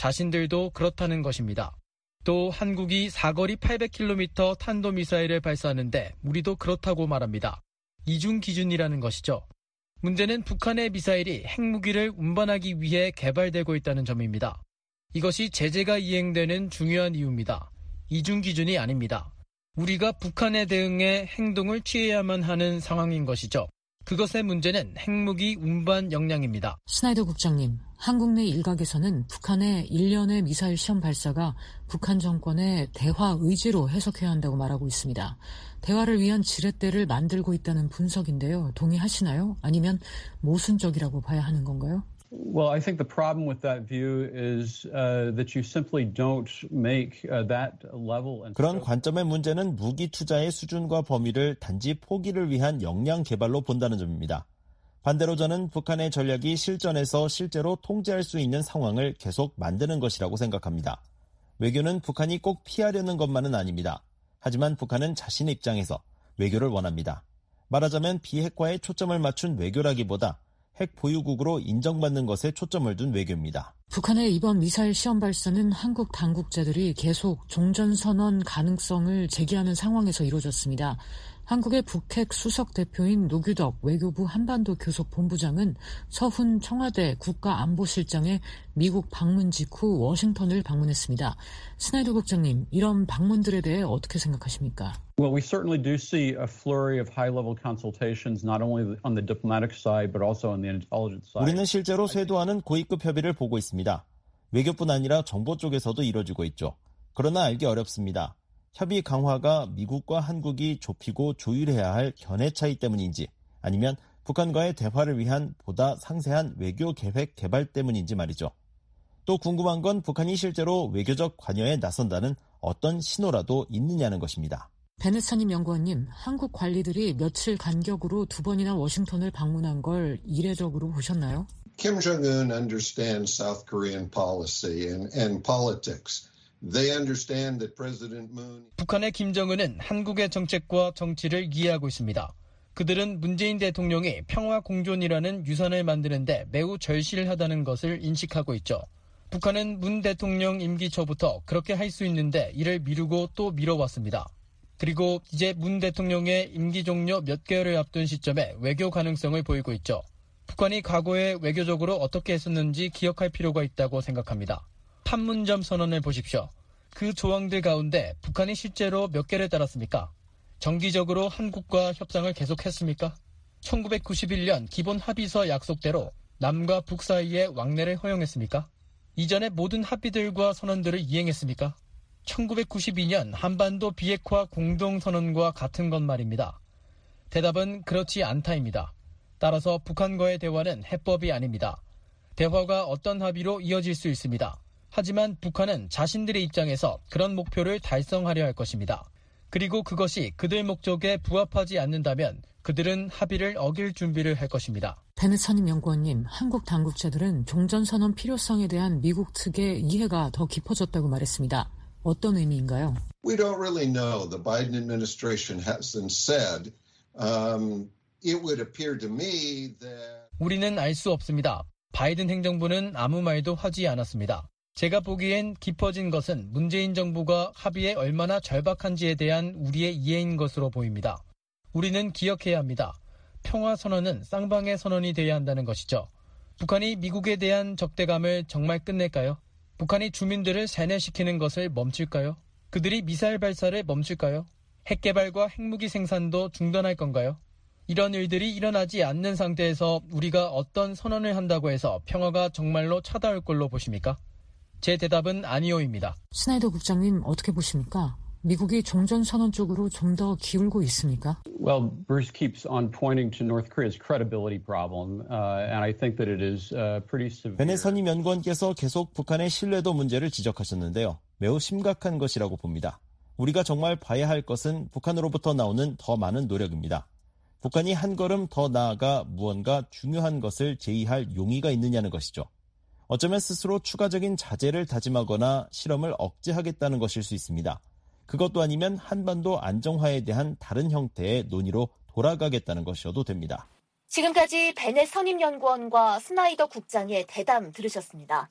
자신들도 그렇다는 것입니다. 또 한국이 사거리 800km 탄도미사일을 발사하는데 우리도 그렇다고 말합니다. 이중 기준이라는 것이죠. 문제는 북한의 미사일이 핵무기를 운반하기 위해 개발되고 있다는 점입니다. 이것이 제재가 이행되는 중요한 이유입니다. 이중 기준이 아닙니다. 우리가 북한에 대응해 행동을 취해야만 하는 상황인 것이죠. 그것의 문제는 핵무기 운반 역량입니다. 스나이더 국장님, 한국 내 일각에서는 북한의 일련의 미사일 시험 발사가 북한 정권의 대화 의지로 해석해야 한다고 말하고 있습니다. 대화를 위한 지렛대를 만들고 있다는 분석인데요. 동의하시나요? 아니면 모순적이라고 봐야 하는 건가요? Well, I think the problem with that view is that you simply don't make that level. 그런 관점의 문제는 무기 투자의 수준과 범위를 단지 포기를 위한 역량 개발로 본다는 점입니다. 반대로 저는 북한의 전략이 실전에서 실제로 통제할 수 있는 상황을 계속 만드는 것이라고 생각합니다. 외교는 북한이 꼭 피하려는 것만은 아닙니다. 하지만 북한은 자신의 입장에서 외교를 원합니다. 말하자면 비핵화에 초점을 맞춘 외교라기보다 핵 보유국으로 인정받는 것에 초점을 둔 외교입니다. 북한의 이번 미사일 시험 발사는 한국 당국자들이 계속 종전선언 가능성을 제기하는 상황에서 이루어졌습니다. 한국의 북핵 수석 대표인 노규덕 외교부 한반도 교섭 본부장은 서훈 청와대 국가안보실장의 미국 방문 직후 워싱턴을 방문했습니다. 스나이더 국장님, 이런 방문들에 대해 어떻게 생각하십니까? Well, we certainly do see a flurry of high-level consultations, not only on the diplomatic side, but also on the intelligence side. 우리는 실제로 쇄도하는 고위급 협의를 보고 있습니다. 외교뿐 아니라 정보 쪽에서도 이뤄지고 있죠. 그러나 알기 어렵습니다. 협의 강화가 미국과 한국이 좁히고 조율해야 할 견해 차이 때문인지 아니면 북한과의 대화를 위한 보다 상세한 외교 계획 개발 때문인지 말이죠. 또 궁금한 건 북한이 실제로 외교적 관여에 나선다는 어떤 신호라도 있느냐는 것입니다. 베네서님 연구원님, 한국 관리들이 며칠 간격으로 2번이나 워싱턴을 방문한 걸 이례적으로 보셨나요? Kim Jong-un understands South Korean policy and politics. They understand that President Moon. 북한의 김정은은 한국의 정책과 정치를 이해하고 있습니다. 그들은 문재인 대통령이 평화 공존이라는 유산을 만드는데 매우 절실하다는 것을 인식하고 있죠. 북한은 문 대통령 임기 초부터 그렇게 할 수 있는데 이를 미루고 또 미뤄왔습니다. 그리고 이제 문 대통령의 임기 종료 몇 개월을 앞둔 시점에 외교 가능성을 보이고 있죠. 북한이 과거에 외교적으로 어떻게 했었는지 기억할 필요가 있다고 생각합니다. 판문점 선언을 보십시오. 그 조항들 가운데 북한이 실제로 몇 개를 따랐습니까? 정기적으로 한국과 협상을 계속했습니까? 1991년 기본 합의서 약속대로 남과 북 사이에 왕래를 허용했습니까? 이전의 모든 합의들과 선언들을 이행했습니까? 1992년 한반도 비핵화 공동선언과 같은 것 말입니다. 대답은 그렇지 않다입니다. 따라서 북한과의 대화는 해법이 아닙니다. 대화가 어떤 합의로 이어질 수 있습니다. 하지만 북한은 자신들의 입장에서 그런 목표를 달성하려 할 것입니다. 그리고 그것이 그들 목적에 부합하지 않는다면 그들은 합의를 어길 준비를 할 것입니다. 베넷 선임 연구원님, 한국 당국자들은 종전선언 필요성에 대한 미국 측의 이해가 더 깊어졌다고 말했습니다. 어떤 의미인가요? We don't really know. The Biden administration hasn't said. It would appear to me that 우리는 알 수 없습니다. 바이든 행정부는 아무 말도 하지 않았습니다. 제가 보기엔 깊어진 것은 문재인 정부가 합의에 얼마나 절박한지에 대한 우리의 이해인 것으로 보입니다. 우리는 기억해야 합니다. 평화선언은 쌍방의 선언이 돼야 한다는 것이죠. 북한이 미국에 대한 적대감을 정말 끝낼까요? 북한이 주민들을 세뇌시키는 것을 멈출까요? 그들이 미사일 발사를 멈출까요? 핵 개발과 핵무기 생산도 중단할 건가요? 이런 일들이 일어나지 않는 상태에서 우리가 어떤 선언을 한다고 해서 평화가 정말로 찾아올 걸로 보십니까? 제 대답은 아니오입니다. 스나이더 국장님 어떻게 보십니까? 미국이 종전선언 쪽으로 좀 더 기울고 있습니까? Well, Bruce keeps on pointing to North Korea's credibility problem, and I think that it is pretty severe. 베넷 선임 연구원께서 계속 북한의 신뢰도 문제를 지적하셨는데요. 매우 심각한 것이라고 봅니다. 우리가 정말 봐야 할 것은 북한으로부터 나오는 더 많은 노력입니다. 북한이 한 걸음 더 나아가 무언가 중요한 것을 제의할 용의가 있느냐는 것이죠. 어쩌면 스스로 추가적인 자제를 다짐하거나 실험을 억제하겠다는 것일 수 있습니다. 그것도 아니면 한반도 안정화에 대한 다른 형태의 논의로 돌아가겠다는 것이어도 됩니다. 지금까지 베넷 선임연구원과 스나이더 국장의 대담 들으셨습니다.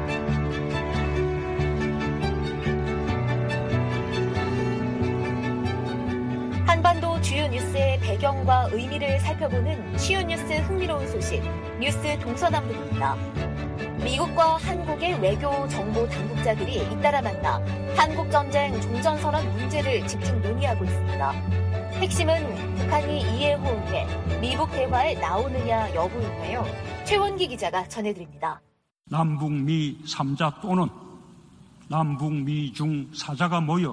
한반도 주요 뉴스의 배경과 의미를 살펴보는 쉬운 뉴스 흥미로운 소식, 뉴스 동서남북입니다. 미국과 한국의 외교 정보 당국자들이 잇따라 만나 한국전쟁 종전선언 문제를 집중 논의하고 있습니다. 핵심은 북한이 이해 호응해 미북 대화에 나오느냐 여부인데요. 최원기 기자가 전해드립니다. 남북미 3자 또는 남북미 중 4자가 모여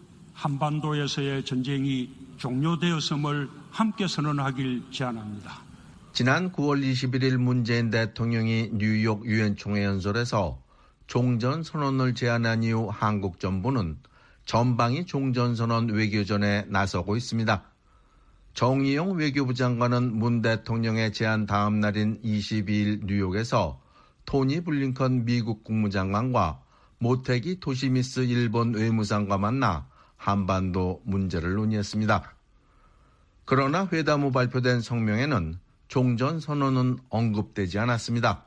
한반도에서의 전쟁이 종료되었음을 함께 선언하길 제안합니다. 지난 9월 21일 문재인 대통령이 뉴욕 유엔 총회 연설에서 종전선언을 제안한 이후 한국 정부는 전방위 종전선언 외교전에 나서고 있습니다. 정의용 외교부 장관은 문 대통령의 제안 다음 날인 22일 뉴욕에서 토니 블링컨 미국 국무장관과 모테기 토시미스 일본 외무상과 만나 한반도 문제를 논의했습니다. 그러나 회담 후 발표된 성명에는 종전선언은 언급되지 않았습니다.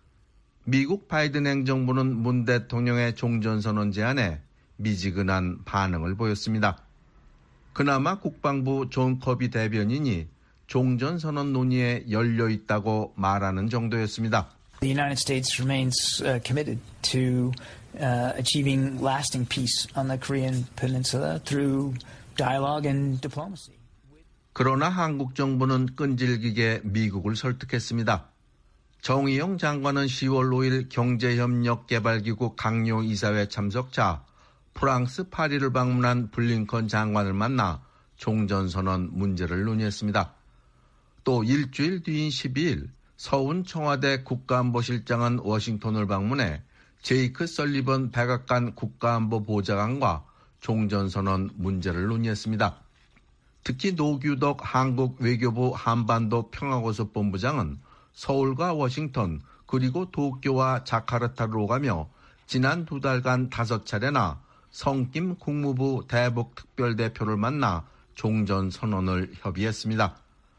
미국 바이든 행정부는 문 대통령의 종전선언 제안에 미지근한 반응을 보였습니다. 그나마 국방부 존 커비 대변인이 종전선언 논의에 열려있다고 말하는 정도였습니다. The United States remains committed to achieving lasting peace on the Korean Peninsula through dialogue and diplomacy. 그러나 한국 정부는 끈질기게 미국을 설득했습니다. 정의용 장관은 10월 5일 경제협력개발기구 강요 이사회 참석차 프랑스 파리를 방문한 블링컨 장관을 만나 종전선언 문제를 논의했습니다. 또 일주일 뒤인 12일 서훈 청와대 국가안보실장은 워싱턴을 방문해 제이크 설리번 백악관 국가안보보좌관과 종전선언 문제를 논의했습니다. 특히 노규덕 한국 외교부 한반도 평화고섭본부장은 서울과 워싱턴 그리고 도쿄와 자카르타를 오가며 지난 2달간 5차례나 성김 국무부 대북 특별대표를 만나 종전선언을 협의했습니다.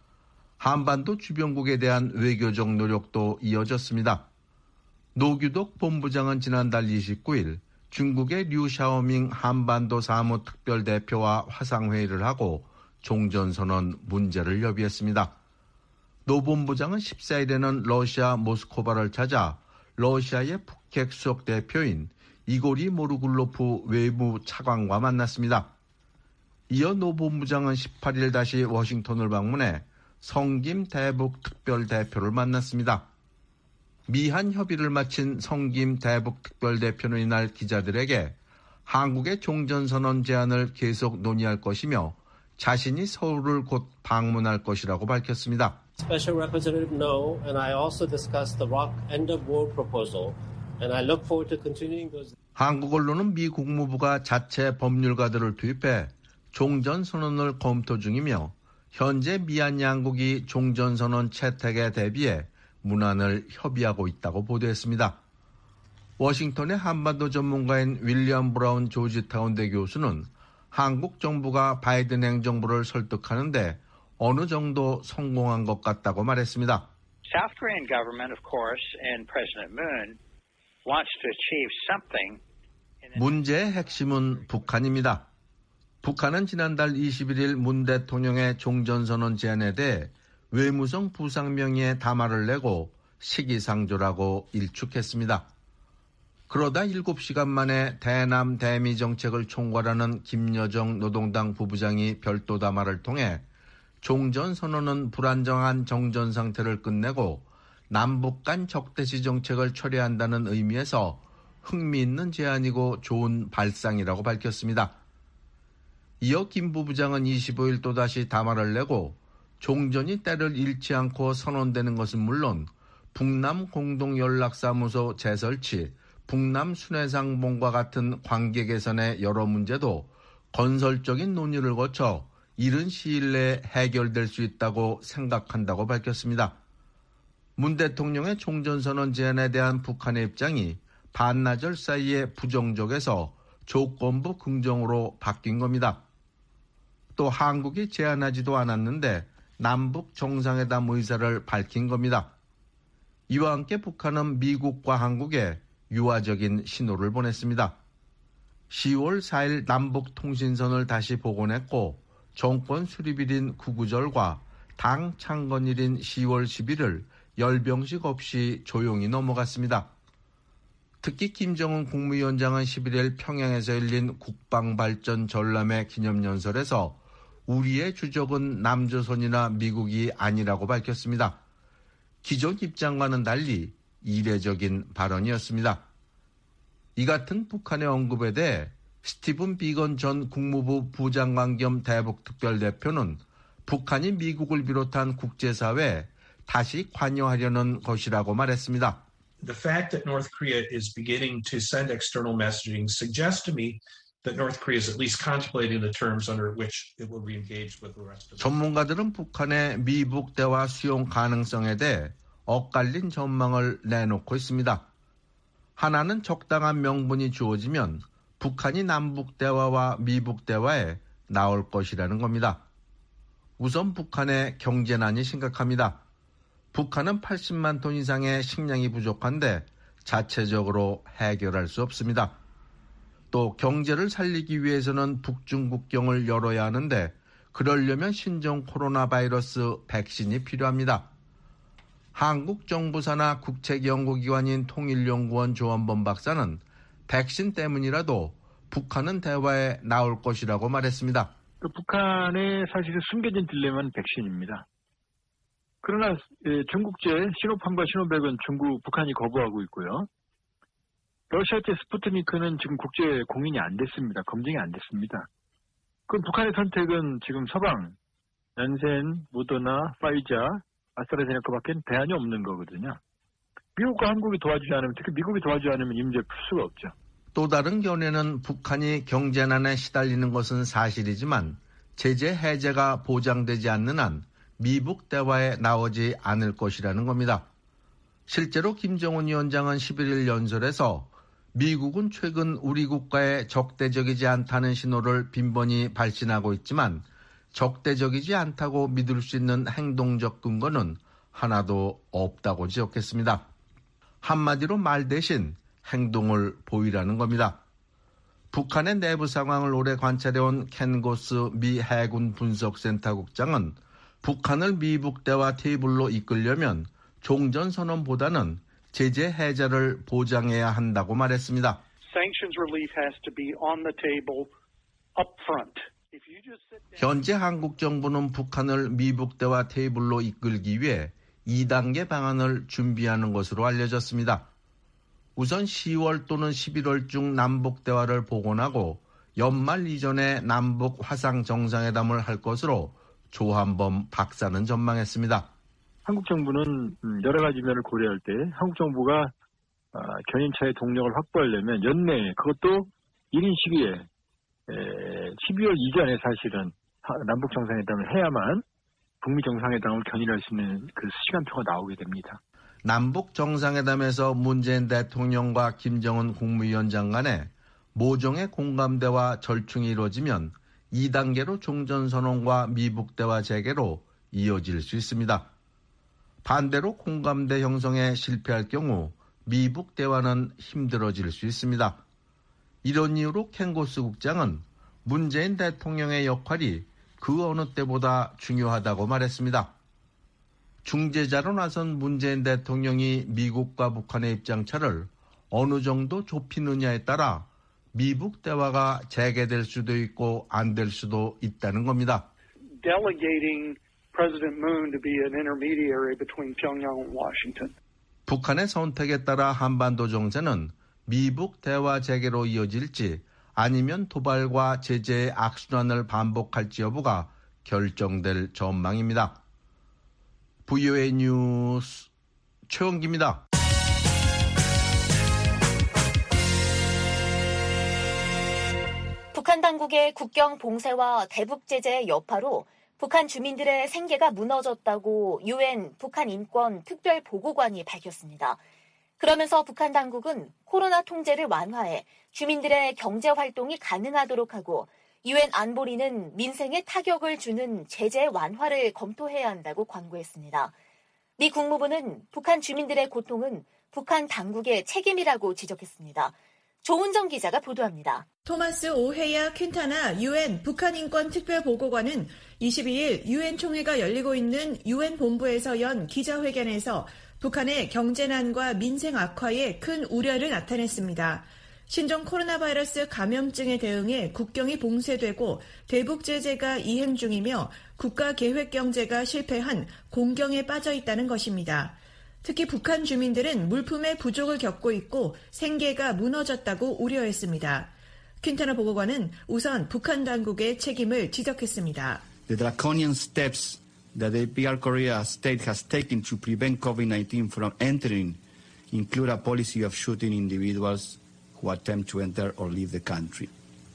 한반도 주변국에 대한 외교적 노력도 이어졌습니다. 노규덕 본부장은 지난달 29일 중국의 류샤오밍 한반도 사무특별대표와 화상회의를 하고 종전선언 문제를 협의했습니다. 노 본부장은 14일에는 러시아 모스크바를 찾아 러시아의 북핵 수석 대표인 이고리 모르굴로프 외무 차관과 만났습니다. 이어 노 본부장은 18일 다시 워싱턴을 방문해 성김 대북 특별대표를 만났습니다. 미한 협의를 마친 성김 대북 특별대표는 이날 기자들에게 한국의 종전선언 제안을 계속 논의할 것이며 자신이 서울을 곧 방문할 것이라고 밝혔습니다. Special Representative No, and I also discussed the ROK end of war proposal, and I look forward to continuing those. 한국 언론은 미 국무부가 자체 법률가들을 투입해 종전선언을 검토 중이며 현재 미얀 양국이 종전선언 채택에 대비해 문안을 협의하고 있다고 보도했습니다. 워싱턴의 한반도 전문가인 윌리엄 브라운 조지타운대 교수는 한국 정부가 바이든 행정부를 설득하는데 어느 정도 성공한 것 같다고 말했습니다. South Korean government, of course, and President Moon wants to achieve something. 문제의 핵심은 북한입니다. 북한은 지난달 21일 문 대통령의 종전선언 제안에 대해 외무성 부상 명의의 담화를 내고 시기상조라고 일축했습니다. 그러다 7시간 만에 대남 대미 정책을 총괄하는 김여정 노동당 부부장이 별도 담화를 통해 종전선언은 불안정한 정전 상태를 끝내고 남북 간 적대시 정책을 철회한다는 의미에서 흥미있는 제안이고 좋은 발상이라고 밝혔습니다. 이어 김 부부장은 25일 또다시 담화를 내고 종전이 때를 잃지 않고 선언되는 것은 물론 북남 공동연락사무소 재설치, 북남 순회상봉과 같은 관계 개선의 여러 문제도 건설적인 논의를 거쳐 이른 시일 내에 해결될 수 있다고 생각한다고 밝혔습니다. 문 대통령의 종전선언 제안에 대한 북한의 입장이 반나절 사이에 부정적에서 조건부 긍정으로 바뀐 겁니다. 또 한국이 제안하지도 않았는데 남북 정상회담 의사를 밝힌 겁니다. 이와 함께 북한은 미국과 한국에 유화적인 신호를 보냈습니다. 10월 4일 남북 통신선을 다시 복원했고 정권 수립일인 구구절과 당 창건일인 10월 11일 열병식 없이 조용히 넘어갔습니다. 특히 김정은 국무위원장은 11일 평양에서 열린 국방발전 전람회 기념연설에서 우리의 주적은 남조선이나 미국이 아니라고 밝혔습니다. 기존 입장과는 달리 이례적인 발언이었습니다. 이 같은 북한의 언급에 대해 스티븐 비건 전 국무부 부장관 겸 대북특별대표는 북한이 미국을 비롯한 국제사회에 다시 관여하려는 것이라고 말했습니다. The fact that North Korea is beginning to send external messaging suggests to me that North Korea is at least contemplating the terms under which it will re-engage with the rest of the world. 전문가들은 북한의 미북 대화 수용 가능성에 대해 엇갈린 전망을 내놓고 있습니다. 하나는 적당한 명분이 주어지면 북한이 남북 대화와 미북 대화에 나올 것이라는 겁니다. 우선 북한의 경제난이 심각합니다. 북한은 80만 톤 이상의 식량이 부족한데 자체적으로 해결할 수 없습니다. 또 경제를 살리기 위해서는 북중 국경을 열어야 하는데 그러려면 신종 코로나 바이러스 백신이 필요합니다. 한국 정부사나 국책연구기관인 통일연구원 조원범 박사는 백신 때문이라도 북한은 대화에 나올 것이라고 말했습니다. 북한의 사실은 숨겨진 딜레마는 백신입니다. 그러나 중국제 시노팜과 시노백은 북한이 거부하고 있고요. 러시아제 스푸트니크는 지금 국제 공인이 안 됐습니다. 검증이 안 됐습니다. 그럼 북한의 선택은 지금 서방, 얀센, 모더나, 파이자, 아스트라제네카밖에 대안이 없는 거거든요. 미국과 한국이 도와주지 않으면, 특히 미국이 도와주지 않으면 이 문제 풀 수가 없죠. 또 다른 견해는 북한이 경제난에 시달리는 것은 사실이지만 제재 해제가 보장되지 않는 한 미북 대화에 나오지 않을 것이라는 겁니다. 실제로 김정은 위원장은 11일 연설에서 미국은 최근 우리 국가에 적대적이지 않다는 신호를 빈번히 발신하고 있지만 적대적이지 않다고 믿을 수 있는 행동적 근거는 하나도 없다고 지적했습니다. 한마디로 말 대신 행동을 보이라는 겁니다. 북한의 내부 상황을 오래 관찰해온 켄 고스 미 해군 분석센터국장은 북한을 미북 대화 테이블로 이끌려면 종전선언보다는 제재 해제를 보장해야 한다고 말했습니다. Sanctions relief has to be on the table up front. 현재 한국 정부는 북한을 미북 대화 테이블로 이끌기 위해 2단계 방안을 준비하는 것으로 알려졌습니다. 우선 10월 또는 11월 중 남북 대화를 복원하고 연말 이전에 남북 화상 정상회담을 할 것으로 조한범 박사는 전망했습니다. 한국 정부는 여러 가지 면을 고려할 때 한국 정부가 견인차의 동력을 확보하려면 연내에 그것도 1인 시기에 12월 이전에 사실은 남북 정상회담을 해야만 북미 정상회담을 견인할 수 있는 그 시간표가 나오게 됩니다. 남북 정상회담에서 문재인 대통령과 김정은 국무위원장 간에 모종의 공감대와 절충이 이루어지면 2단계로 종전선언과 미북 대화 재개로 이어질 수 있습니다. 반대로 공감대 형성에 실패할 경우 미북 대화는 힘들어질 수 있습니다. 이런 이유로 켄고스 국장은 문재인 대통령의 역할이 그 어느 때보다 중요하다고 말했습니다. 중재자로 나선 문재인 대통령이 미국과 북한의 입장차를 어느 정도 좁히느냐에 따라 미북 대화가 재개될 수도 있고 안 될 수도 있다는 겁니다. Delegating President Moon to be an intermediary between Pyongyang and Washington. 북한의 선택에 따라 한반도 정세는 미북 대화 재개로 이어질지 아니면 도발과 제재의 악순환을 반복할지 여부가 결정될 전망입니다. VOA 뉴스 최원기입니다. 북한 당국의 국경 봉쇄와 대북 제재의 여파로 북한 주민들의 생계가 무너졌다고 UN 북한 인권 특별 보고관이 밝혔습니다. 그러면서 북한 당국은 코로나 통제를 완화해 주민들의 경제 활동이 가능하도록 하고 UN 안보리는 민생에 타격을 주는 제재 완화를 검토해야 한다고 권고했습니다. 미 국무부는 북한 주민들의 고통은 북한 당국의 책임이라고 지적했습니다. 조은정 기자가 보도합니다. 토마스 오헤야 퀸타나 UN 북한 인권 특별 보고관은 22일 UN 총회가 열리고 있는 UN 본부에서 연 기자회견에서 북한의 경제난과 민생 악화에 큰 우려를 나타냈습니다. 신종 코로나 바이러스 감염증에 대응해 국경이 봉쇄되고 대북 제재가 이행 중이며 국가 계획 경제가 실패한 공경에 빠져 있다는 것입니다. 특히 북한 주민들은 물품의 부족을 겪고 있고 생계가 무너졌다고 우려했습니다. 퀸타나 보고관은 우선 북한 당국의 책임을 지적했습니다. The draconian steps that the PR Korea state has taken to prevent COVID-19 from entering include a policy of shooting individuals who attempt to enter or leave the country.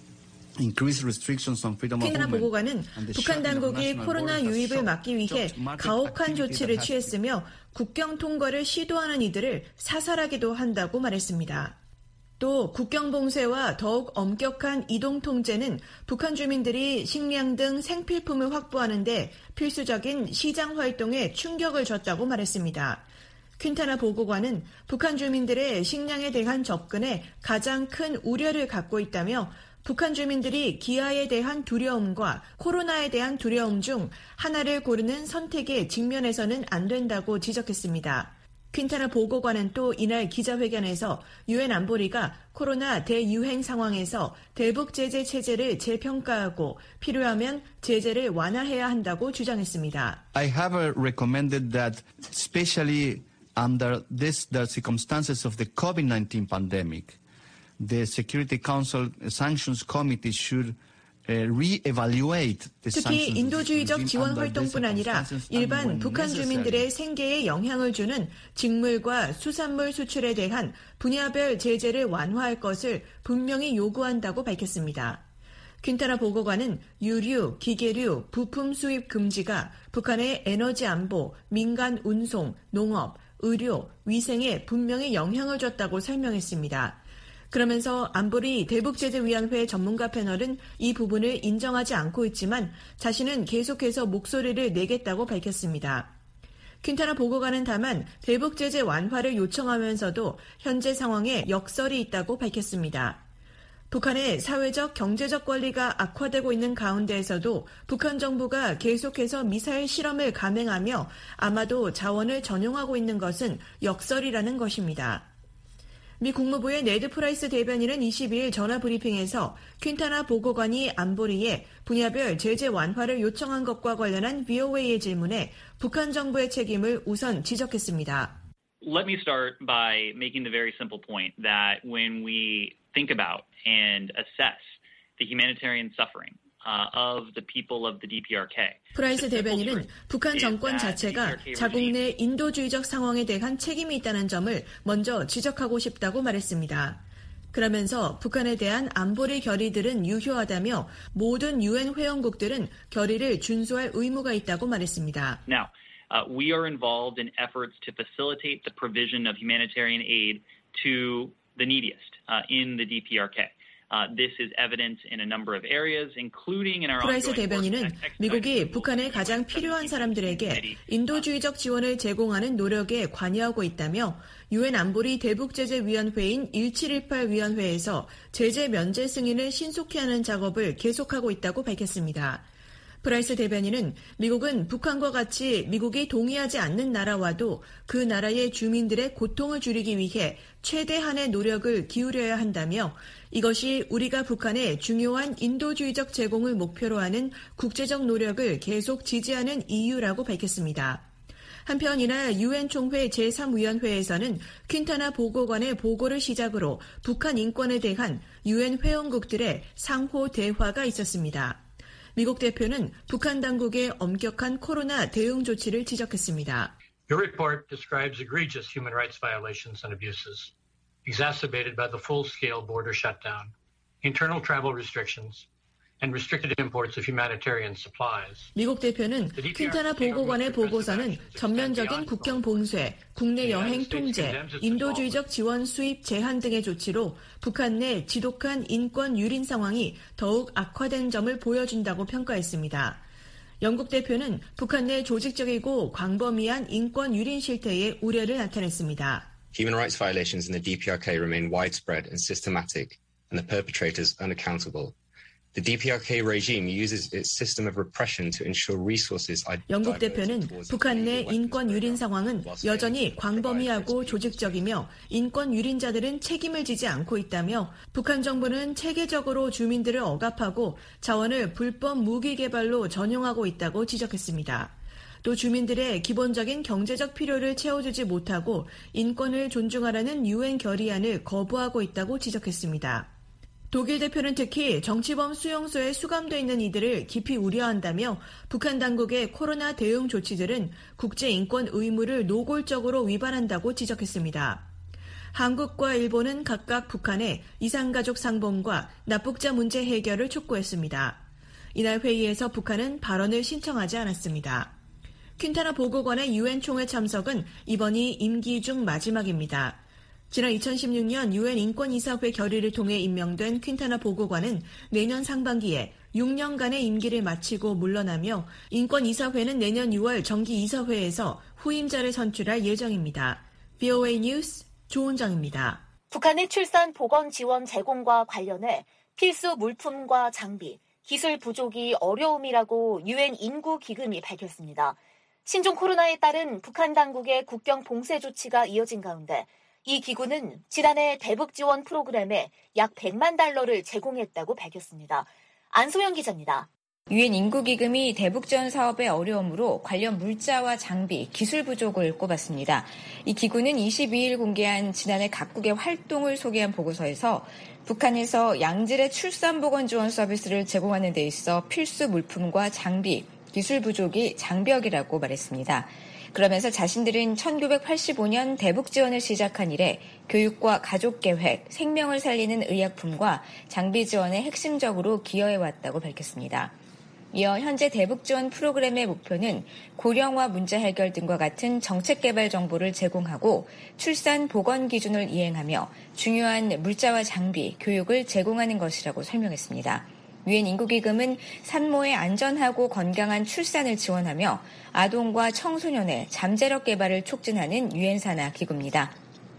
퀸타나 보고관은 북한 당국이 코로나 유입을 막기 위해 가혹한 조치를 취했으며 국경 통과를 시도하는 이들을 사살하기도 한다고 말했습니다. 또 국경 봉쇄와 더욱 엄격한 이동 통제는 북한 주민들이 식량 등 생필품을 확보하는 데 필수적인 시장 활동에 충격을 줬다고 말했습니다. 퀸타나 보고관은 북한 주민들의 식량에 대한 접근에 가장 큰 우려를 갖고 있다며 북한 주민들이 기아에 대한 두려움과 코로나에 대한 두려움 중 하나를 고르는 선택에 직면해서는 안 된다고 지적했습니다. 퀸타나 보고관은 또 이날 기자회견에서 UN 안보리가 코로나 대유행 상황에서 대북 제재 체제를 재평가하고 필요하면 제재를 완화해야 한다고 주장했습니다. I have recommended that especially under the circumstances of the COVID-19 pandemic, the Security Council Sanctions Committee should 특히 인도주의적 지원 활동뿐 아니라 일반 북한 주민들의 생계에 영향을 주는 직물과 수산물 수출에 대한 분야별 제재를 완화할 것을 분명히 요구한다고 밝혔습니다. 퀸타나 보고관은 유류, 기계류, 부품 수입 금지가 북한의 에너지 안보, 민간 운송, 농업, 의료, 위생에 분명히 영향을 줬다고 설명했습니다. 그러면서 안보리 대북제재위원회 전문가 패널은 이 부분을 인정하지 않고 있지만 자신은 계속해서 목소리를 내겠다고 밝혔습니다. 퀸타나 보고관은 다만 대북제재 완화를 요청하면서도 현재 상황에 역설이 있다고 밝혔습니다. 북한의 사회적, 경제적 권리가 악화되고 있는 가운데에서도 북한 정부가 계속해서 미사일 실험을 감행하며 아마도 자원을 전용하고 있는 것은 역설이라는 것입니다. 미 국무부의 네드 프라이스 대변인은 22일 전화 브리핑에서 퀸타나 보고관이 안보리에 분야별 제재 완화를 요청한 것과 관련한 VOA의 질문에 북한 정부의 책임을 우선 지적했습니다. Let me start by making the very simple point that when we think about and assess the humanitarian suffering of the people of the DPRK. 프라이스 대변인은 북한 정권 자체가 자국 내 인도주의적 상황에 대한 책임이 있다는 점을 먼저 지적하고 싶다고 말했습니다. 그러면서 북한에 대한 안보리 결의들은 유효하다며 모든 유엔 회원국들은 결의를 준수할 의무가 있다고 말했습니다. Now, we are involved in efforts to facilitate the provision of humanitarian aid to the neediest in the DPRK. This is evident in a number of areas, including in our 프라이스 대변인은 미국이 북한에 가장 필요한 사람들에게 인도주의적 지원을 제공하는 노력에 관여하고 있다며 유엔 안보리 대북제재위원회인 1718위원회에서 제재 면제 승인을 신속히 하는 작업을 계속하고 있다고 밝혔습니다. 프라이스 대변인은 미국은 북한과 같이 미국이 동의하지 않는 나라와도 그 나라의 주민들의 고통을 줄이기 위해 최대한의 노력을 기울여야 한다며 이것이 우리가 북한에 중요한 인도주의적 제공을 목표로 하는 국제적 노력을 계속 지지하는 이유라고 밝혔습니다. 한편 이날 유엔 총회 제3위원회에서는 퀸타나 보고관의 보고를 시작으로 북한 인권에 대한 유엔 회원국들의 상호 대화가 있었습니다. 미국 대표는 북한 당국의 엄격한 코로나 대응 조치를 지적했습니다. Your report describes egregious human rights violations and abuses, exacerbated by the full-scale border shutdown, internal travel restrictions, and restricted imports of humanitarian supplies. 미국 대표는 퀸타나 보고관의 보고서는 전면적인 국경 봉쇄, 국내 여행 통제, 인도주의적 지원 수입 제한 등의 조치로 북한 내 지독한 인권 유린 상황이 더욱 악화된 점을 보여준다고 평가했습니다. 영국 대표는 북한 내 조직적이고 광범위한 인권 유린 실태에 우려를 나타냈습니다. Human rights violations in the DPRK remain widespread and systematic, and the perpetrators unaccountable. The DPRK regime uses its system of repression to ensure resources are 영국 대표는 북한 내 인권 유린 상황은 여전히 광범위하고 조직적이며 인권 유린자들은 책임을 지지 않고 있다며 북한 정부는 체계적으로 주민들을 억압하고 자원을 불법 무기 개발로 전용하고 있다고 지적했습니다. 또 주민들의 기본적인 경제적 필요를 채워주지 못하고 인권을 존중하라는 유엔 결의안을 거부하고 있다고 지적했습니다. 독일 대표는 특히 정치범 수용소에 수감돼 있는 이들을 깊이 우려한다며 북한 당국의 코로나 대응 조치들은 국제인권 의무를 노골적으로 위반한다고 지적했습니다. 한국과 일본은 각각 북한의 이산가족 상봉과 납북자 문제 해결을 촉구했습니다. 이날 회의에서 북한은 발언을 신청하지 않았습니다. 퀸타나 보고관의 유엔 총회 참석은 이번이 임기 중 마지막입니다. 지난 2016년 유엔 인권이사회 결의를 통해 임명된 퀸타나 보고관은 내년 상반기에 6년간의 임기를 마치고 물러나며 인권이사회는 내년 6월 정기이사회에서 후임자를 선출할 예정입니다. VOA 뉴스 조은정입니다. 북한의 출산 보건 지원 제공과 관련해 필수 물품과 장비, 기술 부족이 어려움이라고 유엔 인구기금이 밝혔습니다. 신종 코로나에 따른 북한 당국의 국경 봉쇄 조치가 이어진 가운데 이 기구는 지난해 대북 지원 프로그램에 약 100만 달러를 제공했다고 밝혔습니다. 안소영 기자입니다. 유엔 인구기금이 대북 지원 사업의 어려움으로 관련 물자와 장비, 기술 부족을 꼽았습니다. 이 기구는 22일 공개한 지난해 각국의 활동을 소개한 보고서에서 북한에서 양질의 출산 보건 지원 서비스를 제공하는 데 있어 필수 물품과 장비, 기술 부족이 장벽이라고 말했습니다. 그러면서 자신들은 1985년 대북 지원을 시작한 이래 교육과 가족계획, 생명을 살리는 의약품과 장비 지원에 핵심적으로 기여해왔다고 밝혔습니다. 이어 현재 대북 지원 프로그램의 목표는 고령화 문제 해결 등과 같은 정책 개발 정보를 제공하고 출산 보건 기준을 이행하며 중요한 물자와 장비, 교육을 제공하는 것이라고 설명했습니다. 유엔 인구기금은 산모의 안전하고 건강한 출산을 지원하며 아동과 청소년의 잠재력 개발을 촉진하는 유엔 산하 기구입니다.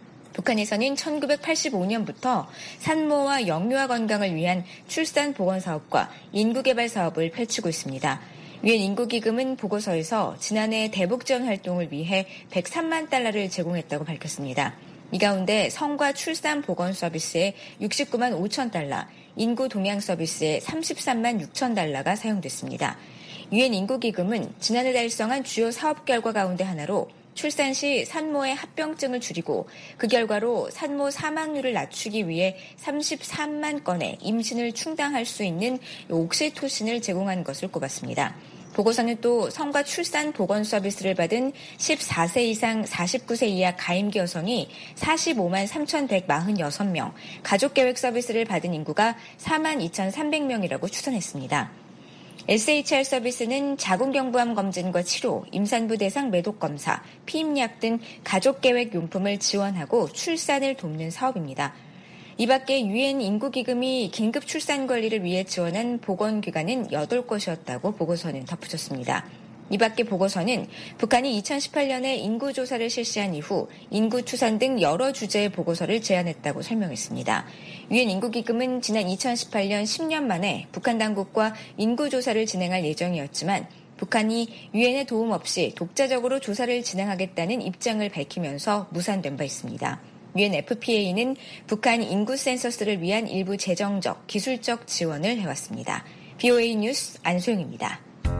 북한에서는 1985년부터 산모와 영유아 건강을 위한 출산 보건 사업과 인구 개발 사업을 펼치고 있습니다. 유엔 인구기금은 보고서에서 지난해 대북 지원 활동을 위해 103만 달러를 제공했다고 밝혔습니다. 이 가운데 성과 출산 보건 서비스에 69만 5천 달러, 인구 동양 서비스에 33만 6천 달러가 사용됐습니다. 유엔 인구기금은 지난해 달성한 주요 사업 결과 가운데 하나로 출산 시 산모의 합병증을 줄이고 그 결과로 산모 사망률을 낮추기 위해 33만 건의 임신을 충당할 수 있는 옥시토신을 제공한 것을 꼽았습니다. 보고서는 또 성과 출산 보건 서비스를 받은 14세 이상 49세 이하 가임기 여성이 45만 3,146명, 가족계획 서비스를 받은 인구가 4만 2,300명이라고 추산했습니다. SHR 서비스는 자궁경부암 검진과 치료, 임산부 대상 매독 검사, 피임약 등 가족계획 용품을 지원하고 출산을 돕는 사업입니다. 이 밖에 유엔 인구기금이 긴급 출산 관리를 위해 지원한 보건기관은 8곳이었다고 보고서는 덧붙였습니다. 이 밖에 보고서는 북한이 2018년에 인구조사를 실시한 이후 인구추산 등 여러 주제의 보고서를 제안했다고 설명했습니다. 유엔 인구기금은 지난 2018년 10년 만에 북한 당국과 인구조사를 진행할 예정이었지만 북한이 유엔의 도움 없이 독자적으로 조사를 진행하겠다는 입장을 밝히면서 무산된 바 있습니다. 유엔 FPA는 북한 인구 센서스를 위한 일부 재정적, 기술적 지원을 해왔습니다. BOA 뉴스 안소영입니다.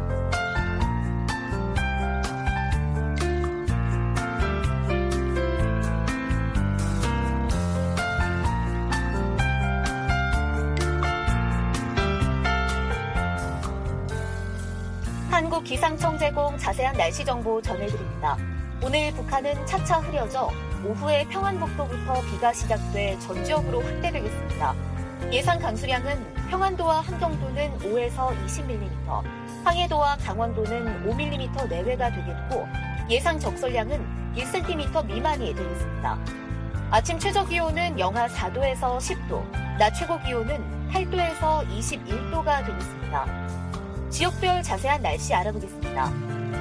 한국기상청 제공 자세한 날씨 정보 전해드립니다. 오늘 북한은 차차 흐려져 오후에 평안북도부터 비가 시작돼 전 지역으로 확대되겠습니다. 예상 강수량은 평안도와 함경도는 5에서 20mm, 황해도와 강원도는 5mm 내외가 되겠고 예상 적설량은 1cm 미만이 되겠습니다. 아침 최저기온은 영하 4도에서 10도, 낮 최고기온은 8도에서 21도가 되겠습니다. 지역별 자세한 날씨 알아보겠습니다.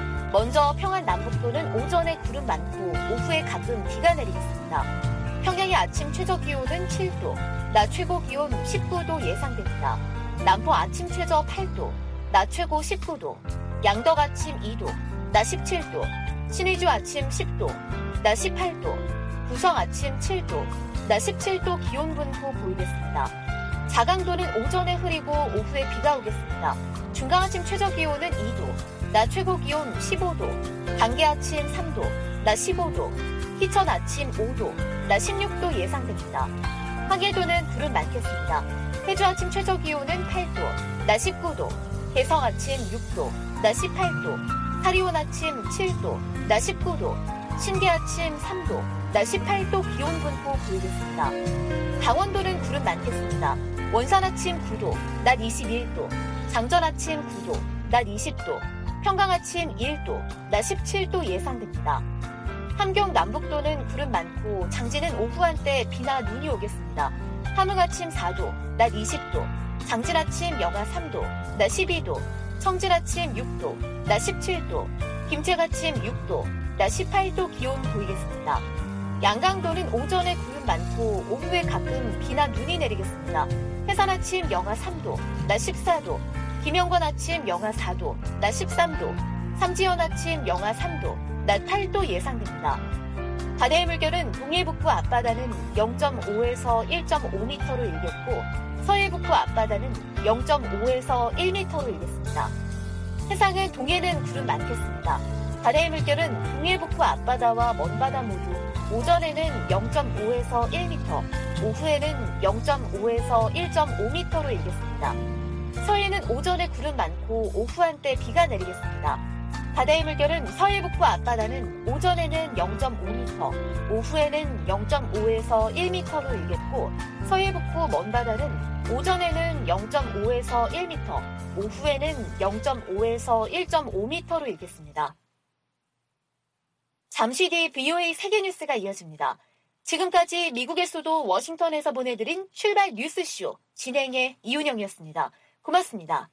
먼저 평안 남북도는 오전에 구름 많고 오후에 가끔 비가 내리겠습니다. 평양의 아침 최저기온은 7도, 낮 최고기온 19도 예상됩니다. 남포 아침 최저 8도, 낮 최고 19도, 양덕 아침 2도, 낮 17도, 신의주 아침 10도, 낮 18도, 구성 아침 7도, 낮 17도 기온 분포 보이겠습니다. 자강도는 오전에 흐리고 오후에 비가 오겠습니다. 중강 아침 최저기온은 2도, 낮 최고기온 15도, 단계 아침 3도, 낮 15도, 희천 아침 5도, 낮 16도 예상됩니다. 황해도는 구름 많겠습니다. 해주 아침 최저기온은 8도, 낮 19도, 해성 아침 6도, 낮 18도, 사리온 아침 7도, 낮 19도, 신계 아침 3도, 낮 18도 기온 분포 보이겠습니다. 강원도는 구름 많겠습니다. 원산 아침 9도, 낮 21도, 장전 아침 9도, 낮 20도, 평강 아침 1도, 낮 17도 예상됩니다. 함경 남북도는 구름 많고 장진은 오후 한때 비나 눈이 오겠습니다. 함흥 아침 4도, 낮 20도, 장진 아침 영하 3도, 낮 12도, 청진 아침 6도, 낮 17도, 김책 아침 6도, 낮 18도 기온 보이겠습니다. 양강도는 오전에 구름 많고 오후에 가끔 비나 눈이 내리겠습니다. 해산 아침 영하 3도, 낮 14도, 김영권 아침 영하 4도, 낮 13도, 삼지연 아침 영하 3도, 낮 8도 예상됩니다. 바다의 물결은 동해북부 앞바다는 0.5에서 1.5m로 일겠고 서해북부 앞바다는 0.5에서 1m로 일겠습니다. 해상은 동해는 구름 많겠습니다. 바다의 물결은 동해북부 앞바다와 먼바다 모두 오전에는 0.5에서 1m, 오후에는 0.5에서 1.5m로 일겠습니다. 서해는 오전에 구름 많고 오후 한때 비가 내리겠습니다. 바다의 물결은 서해북부 앞바다는 오전에는 0.5m, 오후에는 0.5에서 1m로 일겠고 서해북부 먼바다는 오전에는 0.5에서 1m, 오후에는 0.5에서 1.5m로 일겠습니다. 잠시 뒤 BOA 세계뉴스가 이어집니다. 지금까지 미국의 수도 워싱턴에서 보내드린 출발 뉴스쇼 진행의 이윤영이었습니다. 고맙습니다.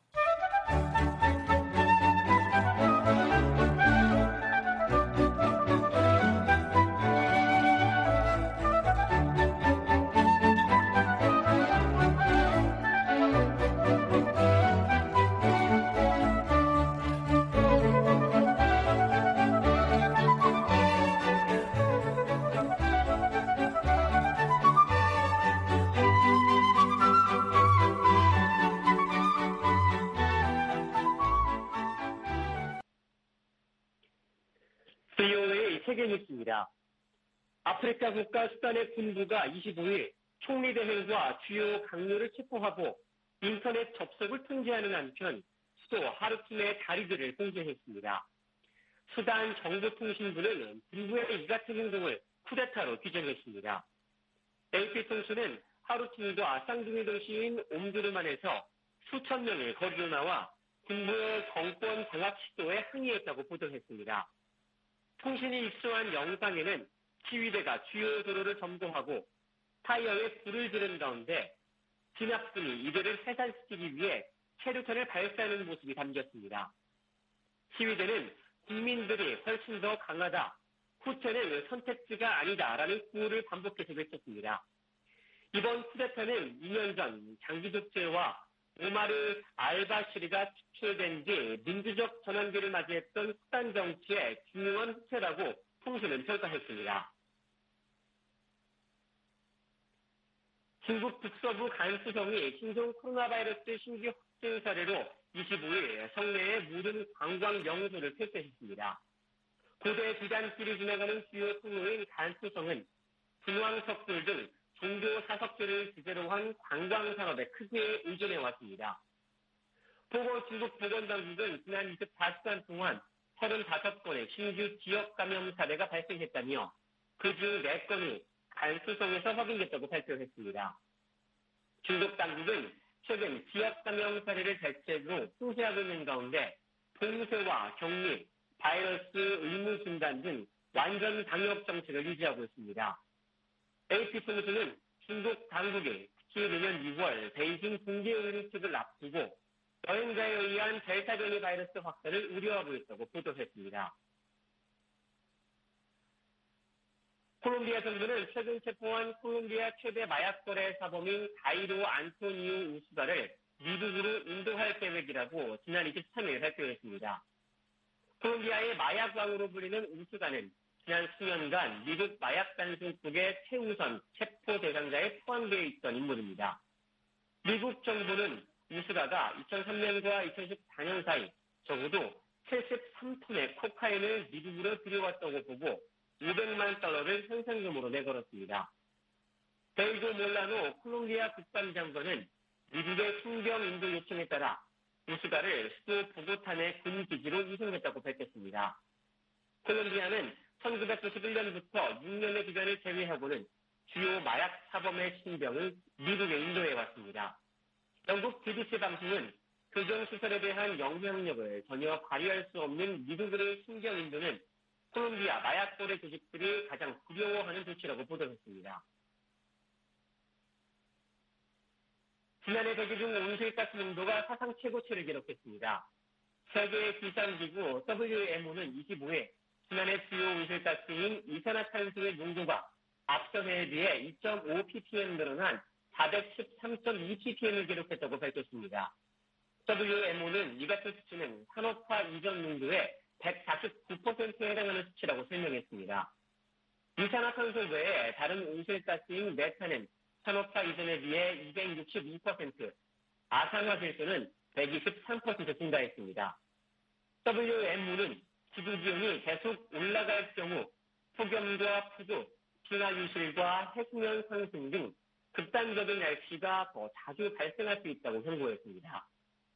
세계뉴스입니다. 아프리카 국가 수단의 군부가 25일 총리 대행과 주요 강요를 체포하고 인터넷 접속을 통제하는 한편 수도 하르툼의 다리들을 봉쇄했습니다. 수단 정보통신부는 군부의 이 같은 행동을 쿠데타로 규정했습니다. AP통신은 하르툼과 쌍둥이 도시인 옴두르만에서 수천 명이 거리로 나와 군부의 정권 장악 시도에 항의했다고 보도했습니다. 통신이 입수한 영상에는 시위대가 주요 도로를 점거하고 타이어에 불을 지른 가운데 진압군이 이들을 해산시키기 위해 체류탄을 발사하는 모습이 담겼습니다. 시위대는 국민들이 훨씬 더 강하다, 후퇴는 선택지가 아니다라는 구호를 반복해서 외쳤습니다. 이번 쿠데타는 2년 전 장기 독재와 오마르 알바시르가 축출된 뒤 민주적 전환기를 맞이했던 수단 정치의 중요한 후퇴라고 통신은 평가했습니다. 중국 북서부 간수성이 신종 코로나 바이러스 신규 확진 사례로 25일 성내의 모든 관광 명소를 폐쇄했습니다. 고대 비단길이 지나가는 주요 통로인 간수성은 중앙석굴 등 종교 사석들을 주제로 한 관광 산업에 크게 의존해 왔습니다. 보고 중국 보건당국은 지난 24시간 동안 35건의 신규 지역 감염 사례가 발생했다며 그중 4건이 간수성에서 확인됐다고 발표했습니다. 중국 당국은 최근 지역 감염 사례를 대책으로 통제하고 있는 가운데 봉쇄와 격리, 바이러스 의무 중단 등 완전 방역 정책을 유지하고 있습니다. AP통신은 중국 당국이 특히 내년 6월 베이징 동계올림픽을 앞두고 여행자에 의한 델타 변이 바이러스 확산을 우려하고 있다고 보도했습니다. 콜롬비아 정부는 최근 체포한 콜롬비아 최대 마약 거래 사범인 가이로 안토니오 우스가를 미국으로 인도할 계획이라고 지난 23일 발표했습니다. 콜롬비아의 마약왕으로 불리는 우스가는 지난 수년간 미국 마약 단속국의 최우선 체포 대상자에 포함되어 있던 인물입니다. 미국 정부는 우스가가 2003년과 2014년 사이 적어도 73톤의 코카인을 미국으로 들여왔다고 보고 $500만 현상금으로 내걸었습니다. 벨조 몰라노 콜롬비아 국방장관은 미국의 순경 인도 요청에 따라 우스가를 수도 보고탄의 군기지로 이송했다고 밝혔습니다. 콜롬비아는 1991년부터 6년의 기간을 제외하고는 주요 마약 사범의 신병을 미국에 인도해 왔습니다. 영국 BBC 방송은 교정시설에 대한 영향력을 전혀 발휘할 수 없는 미국으로의 신병 인도는 콜롬비아 마약 거래 조직들이 가장 두려워하는 조치라고 보도했습니다. 지난해 대기 중 온실가스 농도가 사상 최고치를 기록했습니다. 세계 기상기구 WMO는 25일 지난해 주요 온실가스인 이산화탄소의 농도가 앞서 해에 비해 2.5 ppm 늘어난 413.2 ppm을 기록했다고 밝혔습니다. WMO는 이 같은 수치는 산업화 이전 농도의 149%에 해당하는 수치라고 설명했습니다. 이산화탄소 외에 다른 온실가스인 메탄은 산업화 이전에 비해 262%, 아산화질소는 123% 증가했습니다. WMO는 지구기온이 계속 올라갈 경우 폭염과 폭우, 빙하 유실과 해수면 상승 등 극단적인 날씨가 더 자주 발생할 수 있다고 경고했습니다.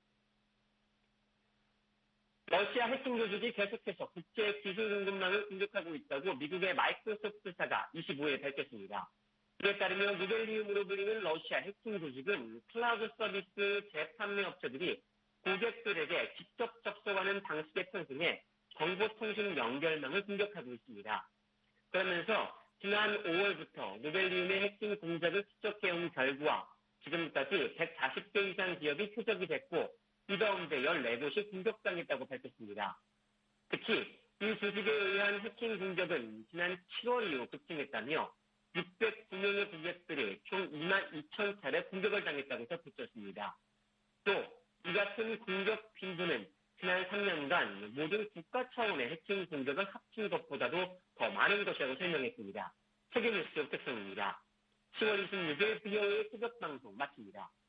러시아 해킹 조직이 계속해서 국제 기술 공급망을 공격하고 있다고 미국의 마이크로소프트사가 25일 밝혔습니다. 이에 따르면 누벨리움으로 불리는 러시아 해킹 조직은 클라우드 서비스 재판매 업체들이 고객들에게 직접 접속하는 방식에 편승해 정보통신 연결망을 공격하고 있습니다. 그러면서 지난 5월부터 누벨리움의 해킹 공작을 추적해온 결과 지금까지 140개 이상 기업이 표적이 됐고 이 가운데 14곳이 공격당했다고 밝혔습니다. 특히 이 조직에 의한 해킹 공격은 지난 7월 이후 급증했다며 609명의 고객들이 총 22,000차례 공격을 당했다고 덧붙였습니다. 또 이 같은 공격 빈도는 지난 3년간 모든 국가 차원의 해킹 공격을 합친 것보다도 더 많은 것이라고 설명했습니다. 세계뉴스 옥택성입니다. 10월 26일 VOA의 새벽방송 마칩니다.